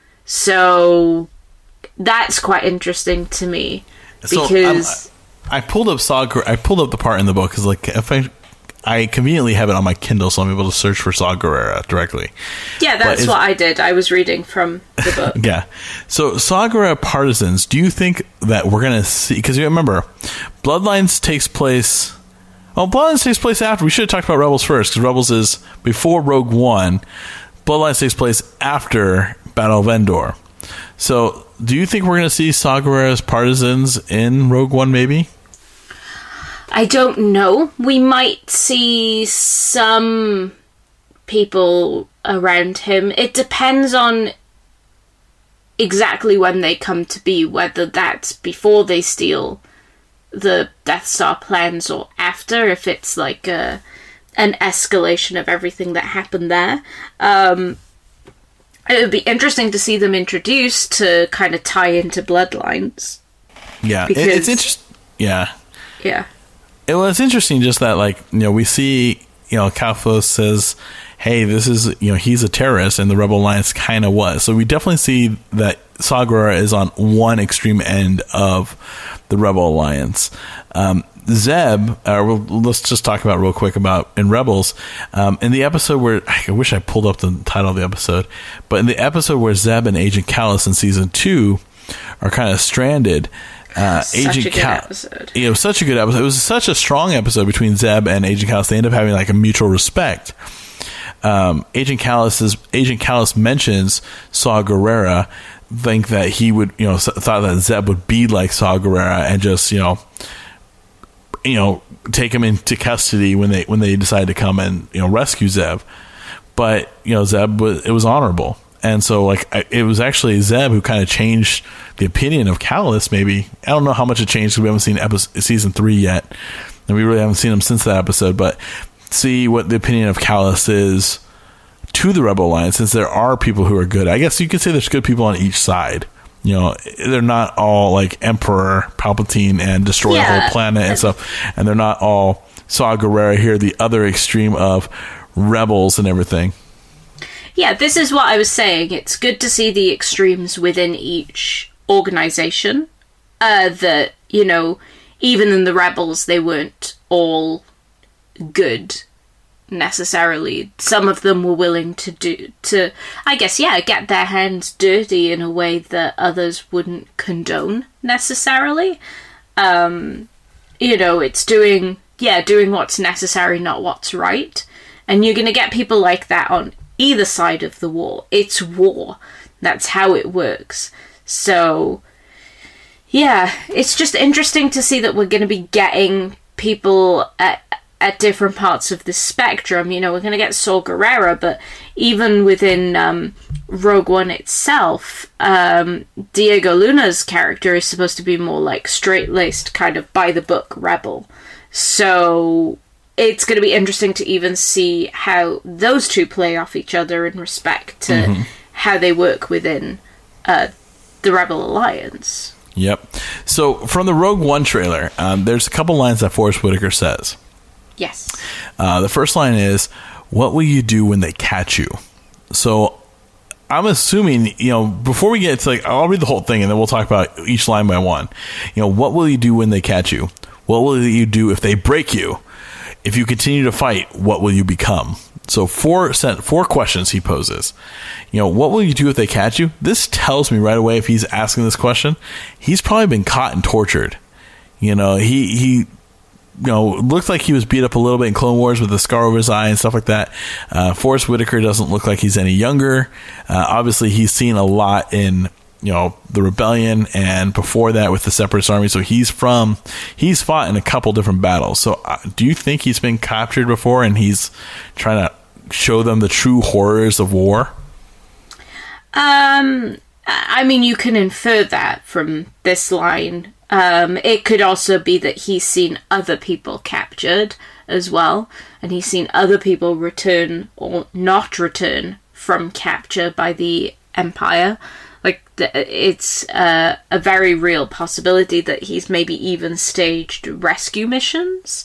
So that's quite interesting to me, because So, I pulled up the part in the book because, like, if I conveniently have it on my Kindle, so I'm able to search for Saw Gerrera directly. Yeah, that's what I did. I was reading from the book. Yeah. So, Saw Gerrera partisans, do you think that we're going to see... Because you remember, Bloodlines takes place... Well, Bloodlines takes place after. We should have talked about Rebels first, because Rebels is before Rogue One. Bloodlines takes place after Battle of Endor. So, do you think we're going to see Saw Gerrera's partisans in Rogue One, maybe? I don't know. We might see some people around him. It depends on exactly when they come to be, whether that's before they steal the Death Star plans or after, if it's like an escalation of everything that happened there. It would be interesting to see them introduced to kind of tie into Bloodlines. Yeah, because, it's interesting. Yeah. Yeah. It's interesting just that, like, you know, we see, you know, Castafo says, hey, this is, you know, he's a terrorist, and the Rebel Alliance kind of was. So we definitely see that Saw Gerrera is on one extreme end of the Rebel Alliance. Zeb, let's just talk about real quick about in Rebels, in the episode where, I wish I pulled up the title of the episode, but in the episode where Zeb and Agent Kallus in season 2 are kind of stranded, such a good episode. You know, such a good episode. It was such a strong episode between Zeb and Agent Kallus. They end up having like a mutual respect. Agent Kallus mentions Saw Gerrera, think that he would, you know, thought that Zeb would be like Saw Gerrera and just, you know, take him into custody when they decided to come and, you know, rescue Zeb. But, you know, it was honorable. And so, like, it was actually Zeb who kind of changed the opinion of Kallus, maybe. I don't know how much it changed because we haven't seen season 3 yet. And we really haven't seen him since that episode. But see what the opinion of Kallus is to the Rebel Alliance, since there are people who are good. I guess you could say there's good people on each side. You know, they're not all, like, Emperor Palpatine and destroy the whole planet and stuff. And they're not all Saw Gerrera here, the other extreme of rebels and everything. Yeah, this is what I was saying. It's good to see the extremes within each organization. That, you know, even in the rebels, they weren't all good. necessarily. Some of them were willing to get their hands dirty in a way that others wouldn't condone necessarily. It's doing what's necessary, not what's right. And you're going to get people like that on either side of the war. It's war. That's how it works. So, yeah, it's just interesting to see that we're going to be getting people at different parts of the spectrum. We're going to get Saw Gerrera, but even within Rogue One itself, Diego Luna's character is supposed to be more like straight-laced, kind of by-the-book rebel. So it's going to be interesting to even see how those two play off each other in respect to how they work within the Rebel Alliance. Yep. So from the Rogue One trailer, there's a couple lines that Forrest Whitaker says. Yes. The first line is, "What will you do when they catch you?" So I'm assuming, before we get to, I'll read the whole thing and then we'll talk about each line by one. What will you do when they catch you? What will you do if they break you? If you continue to fight, what will you become? So four questions he poses. What will you do if they catch you? This tells me right away, if he's asking this question, he's probably been caught and tortured. He looked like he was beat up a little bit in Clone Wars with the scar over his eye and stuff like that. Forrest Whitaker doesn't look like he's any younger. Obviously, he's seen a lot in the Rebellion and before that with the Separatist Army. So he's fought in a couple different battles. So do you think he's been captured before and he's trying to show them the true horrors of war? You can infer that from this line. It could also be that he's seen other people captured as well, and he's seen other people return or not return from capture by the Empire. It's a very real possibility that he's maybe even staged rescue missions,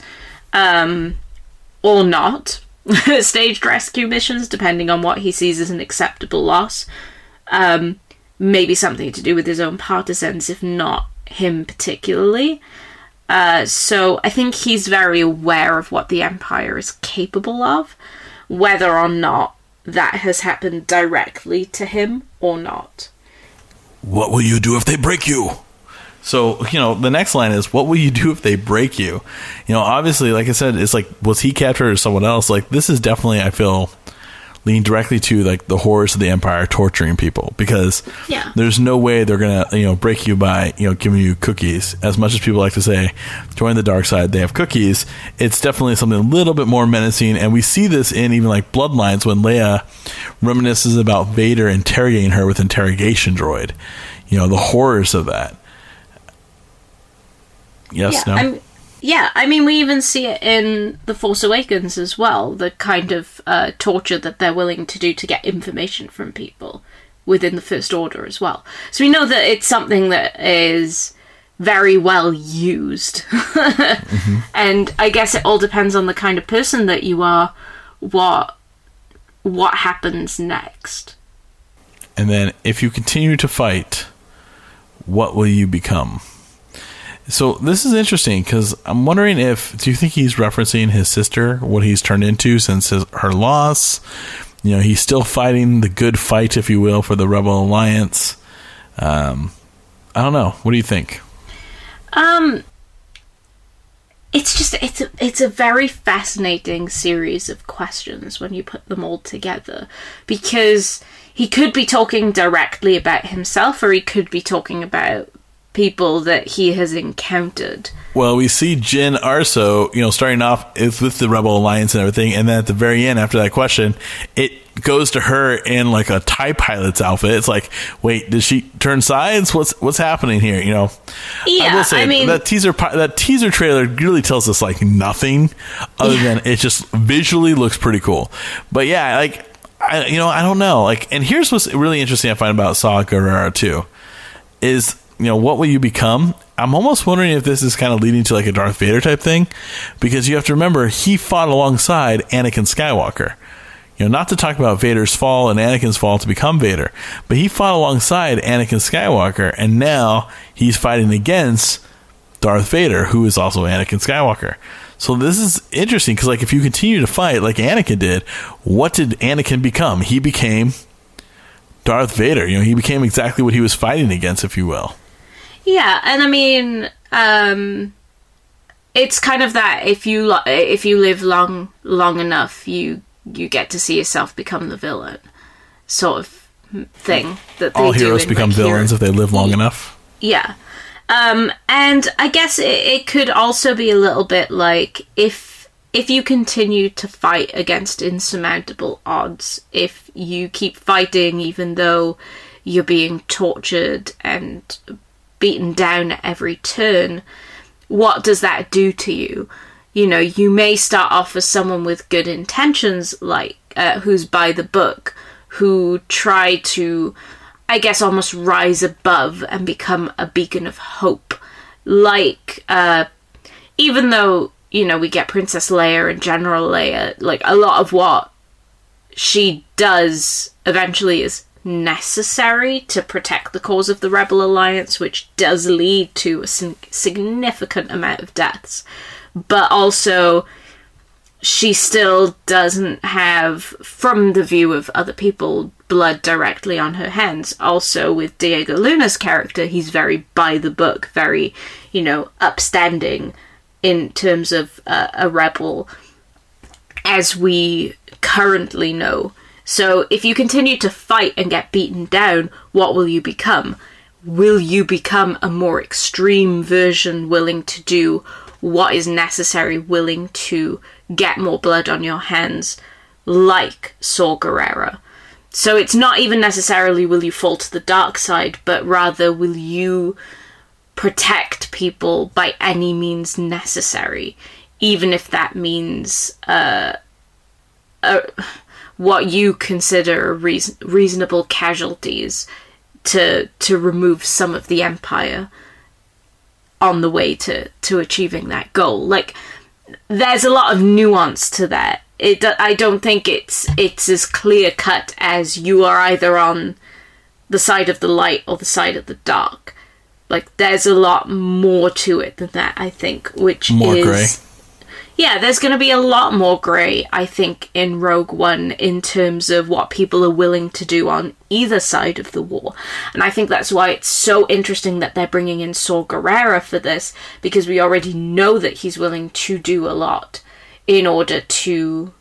or not. Staged rescue missions, depending on what he sees as an acceptable loss. Maybe something to do with his own partisans, if not him particularly. So I think he's very aware of what the Empire is capable of, whether or not that has happened directly to him or not. What will you do if they break you? So, the next line is, what will you do if they break you? Obviously, like I said, it's like, was he captured or someone else? This is definitely, I feel, leaning directly to, the horrors of the Empire torturing people. Because there's no way they're going to, break you by, giving you cookies. As much as people like to say, join the dark side, they have cookies. It's definitely something a little bit more menacing. And we see this in even, Bloodlines, when Leia reminisces about Vader interrogating her with interrogation droid. The horrors of that. Yes, no? We even see it in The Force Awakens as well, the kind of torture that they're willing to do to get information from people within the First Order as well. So we know that it's something that is very well used. And I guess it all depends on the kind of person that you are, what happens next. And then, if you continue to fight, what will you become? So this is interesting because I'm wondering do you think he's referencing his sister, what he's turned into since her loss? He's still fighting the good fight, if you will, for the Rebel Alliance. I don't know. What do you think? It's a very fascinating series of questions when you put them all together, because he could be talking directly about himself, or he could be talking about people that he has encountered. Well, we see Jyn Erso, starting off is with the Rebel Alliance and everything, and then at the very end, after that question, it goes to her in a TIE pilot's outfit. It's like, wait, did she turn sides? What's happening here? Yeah, I will say, that teaser trailer really tells us nothing other than it just visually looks pretty cool. But yeah, I don't know. And here's what's really interesting I find about Saw Gerrera too, is what will you become? I'm almost wondering if this is kind of leading to a Darth Vader type thing, because you have to remember he fought alongside Anakin Skywalker. Not to talk about Vader's fall and Anakin's fall to become Vader, but he fought alongside Anakin Skywalker, and now he's fighting against Darth Vader, who is also Anakin Skywalker. So this is interesting because, like, if you continue to fight like Anakin did, what did Anakin become? He became Darth Vader. You know, he became exactly what he was fighting against, if you will. Yeah, and I mean, it's kind of that if you live long enough, you get to see yourself become the villain, sort of thing. That all heroes become villains if they live long enough. Yeah. And I guess it could also be a little bit like if you continue to fight against insurmountable odds, if you keep fighting even though you're being tortured and beaten down at every turn, what does that do to you? You know, you may start off as someone with good intentions, like who's by the book, who try to, I guess, almost rise above and become a beacon of hope. Like, even though, you know, we get Princess Leia and General Leia, like, a lot of what she does eventually is necessary to protect the cause of the Rebel Alliance, which does lead to a significant amount of deaths. But also, she still doesn't have, from the view of other people, blood directly on her hands. Also, with Diego Luna's character, he's very by the book, very, you know, upstanding in terms of a rebel, as we currently know. So, if you continue to fight and get beaten down, what will you become? Will you become a more extreme version, willing to do what is necessary, willing to get more blood on your hands, like Saw Gerrera? So it's not even necessarily will you fall to the dark side, but rather will you protect people by any means necessary, even if that means what you consider reasonable casualties to remove some of the Empire on the way to achieving that goal. Like, there's a lot of nuance to that. I don't think it's as clear cut as you are either on the side of the light or the side of the dark. Like, there's a lot more to it than that, I think, which more is gray. Yeah, there's going to be a lot more grey, I think, in Rogue One in terms of what people are willing to do on either side of the war. And I think that's why it's so interesting that they're bringing in Saw Gerrera for this, because we already know that he's willing to do a lot in order to,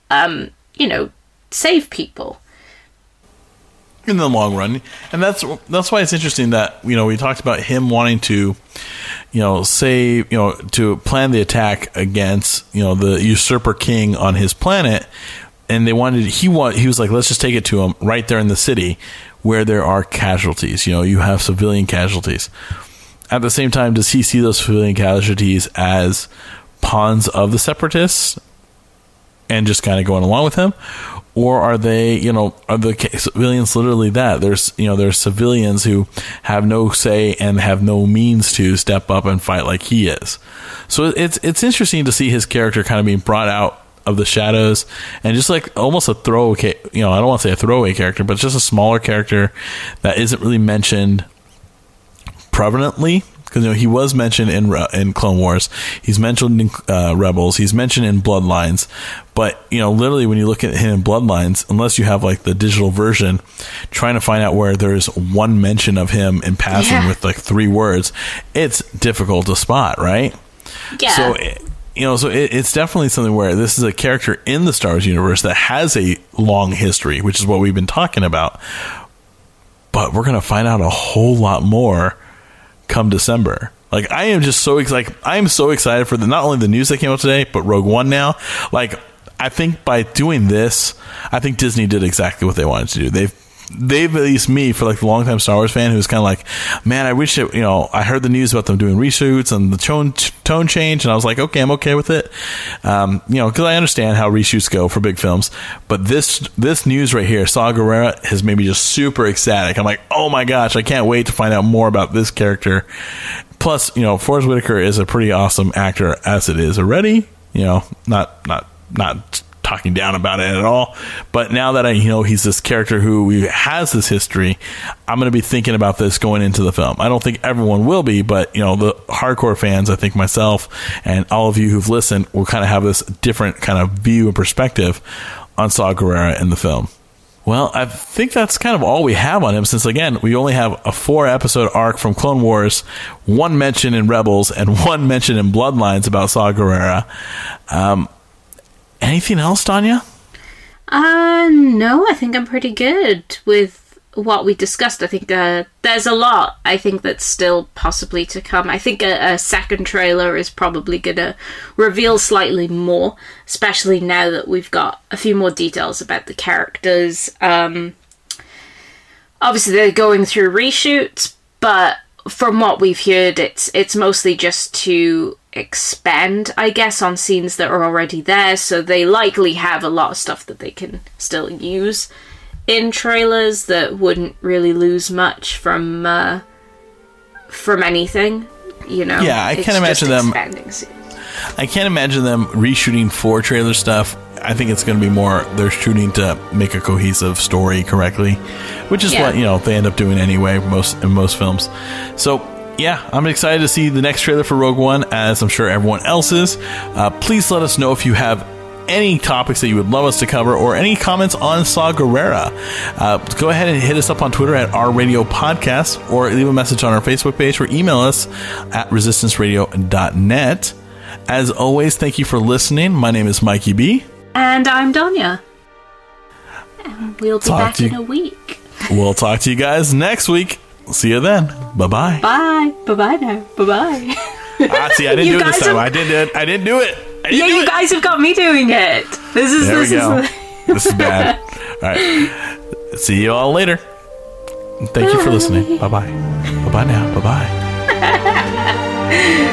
save people. In the long run. And that's why it's interesting that, you know, we talked about him wanting to, you know, to plan the attack against, you know, the usurper king on his planet. And he was like, let's just take it to him right there in the city where there are casualties. You know, you have civilian casualties. At the same time, does he see those civilian casualties as pawns of the separatists and just kind of going along with him? Or are they, you know, are the civilians literally that? There's civilians who have no say and have no means to step up and fight like he is. So it's interesting to see his character kind of being brought out of the shadows and just like almost a throwaway, you know, I don't want to say a throwaway character, but just a smaller character that isn't really mentioned prevalently. Because, you know, he was mentioned in Clone Wars. He's mentioned in Rebels. He's mentioned in Bloodlines. But, you know, literally when you look at him in Bloodlines, unless you have, like, the digital version, trying to find out where there's one mention of him in passing with, like, 3 words, it's difficult to spot, right? Yeah. So, it's definitely something where this is a character in the Star Wars universe that has a long history, which is what we've been talking about. But we're going to find out a whole lot more come December. Like, I am just so excited. I am so excited for not only the news that came out today, but Rogue One now. Like, I think by doing this, I think Disney did exactly what they wanted to do. They've at least me, for like the longtime Star Wars fan who's kind of like, man, I wish it, you know, I heard the news about them doing reshoots and the tone change, and I was like, okay, I'm okay with it. Because I understand how reshoots go for big films, but this news right here, Saw Gerrera, has made me just super ecstatic. I'm like, oh my gosh, I can't wait to find out more about this character. Plus, you know, Forrest Whitaker is a pretty awesome actor as it is already. You know, not talking down about it at all. But now that I know he's this character who has this history, I'm going to be thinking about this going into the film. I don't think everyone will be, but the hardcore fans, I think myself and all of you who've listened will kind of have this different kind of view and perspective on Saw Gerrera in the film. Well, I think that's kind of all we have on him, since, again, we only have a 4-episode arc from Clone Wars, 1 mention in Rebels, and 1 mention in Bloodlines about Saw Gerrera. Anything else, Tanya? No, I think I'm pretty good with what we discussed. I think there's a lot, I think, that's still possibly to come. I think a second trailer is probably going to reveal slightly more, especially now that we've got a few more details about the characters. Obviously, they're going through reshoots, but from what we've heard, it's mostly just to expand, I guess, on scenes that are already there, so they likely have a lot of stuff that they can still use in trailers that wouldn't really lose much from anything, Yeah, I can't imagine them. I can't imagine them reshooting for trailer stuff. I think it's going to be more they're shooting to make a cohesive story correctly, which is what they end up doing anyway in most films. So yeah, I'm excited to see the next trailer for Rogue One, as I'm sure everyone else is. Please let us know if you have any topics that you would love us to cover, or any comments on Saw Gerrera. Go ahead and hit us up on Twitter at @RRadioPodcast, or leave a message on our Facebook page, or email us at resistanceradio.net. As always, thank you for listening. My name is Mikey B. And I'm Danya. And we'll be back in a week. We'll talk to you guys next week. See you then. Bye-bye. Bye. Bye-bye now. Bye-bye. See, I didn't do it this time. I didn't do it. You guys have got me doing it. This is bad. All right. See you all later. Thank you for listening. Bye-bye. Bye-bye now. Bye-bye.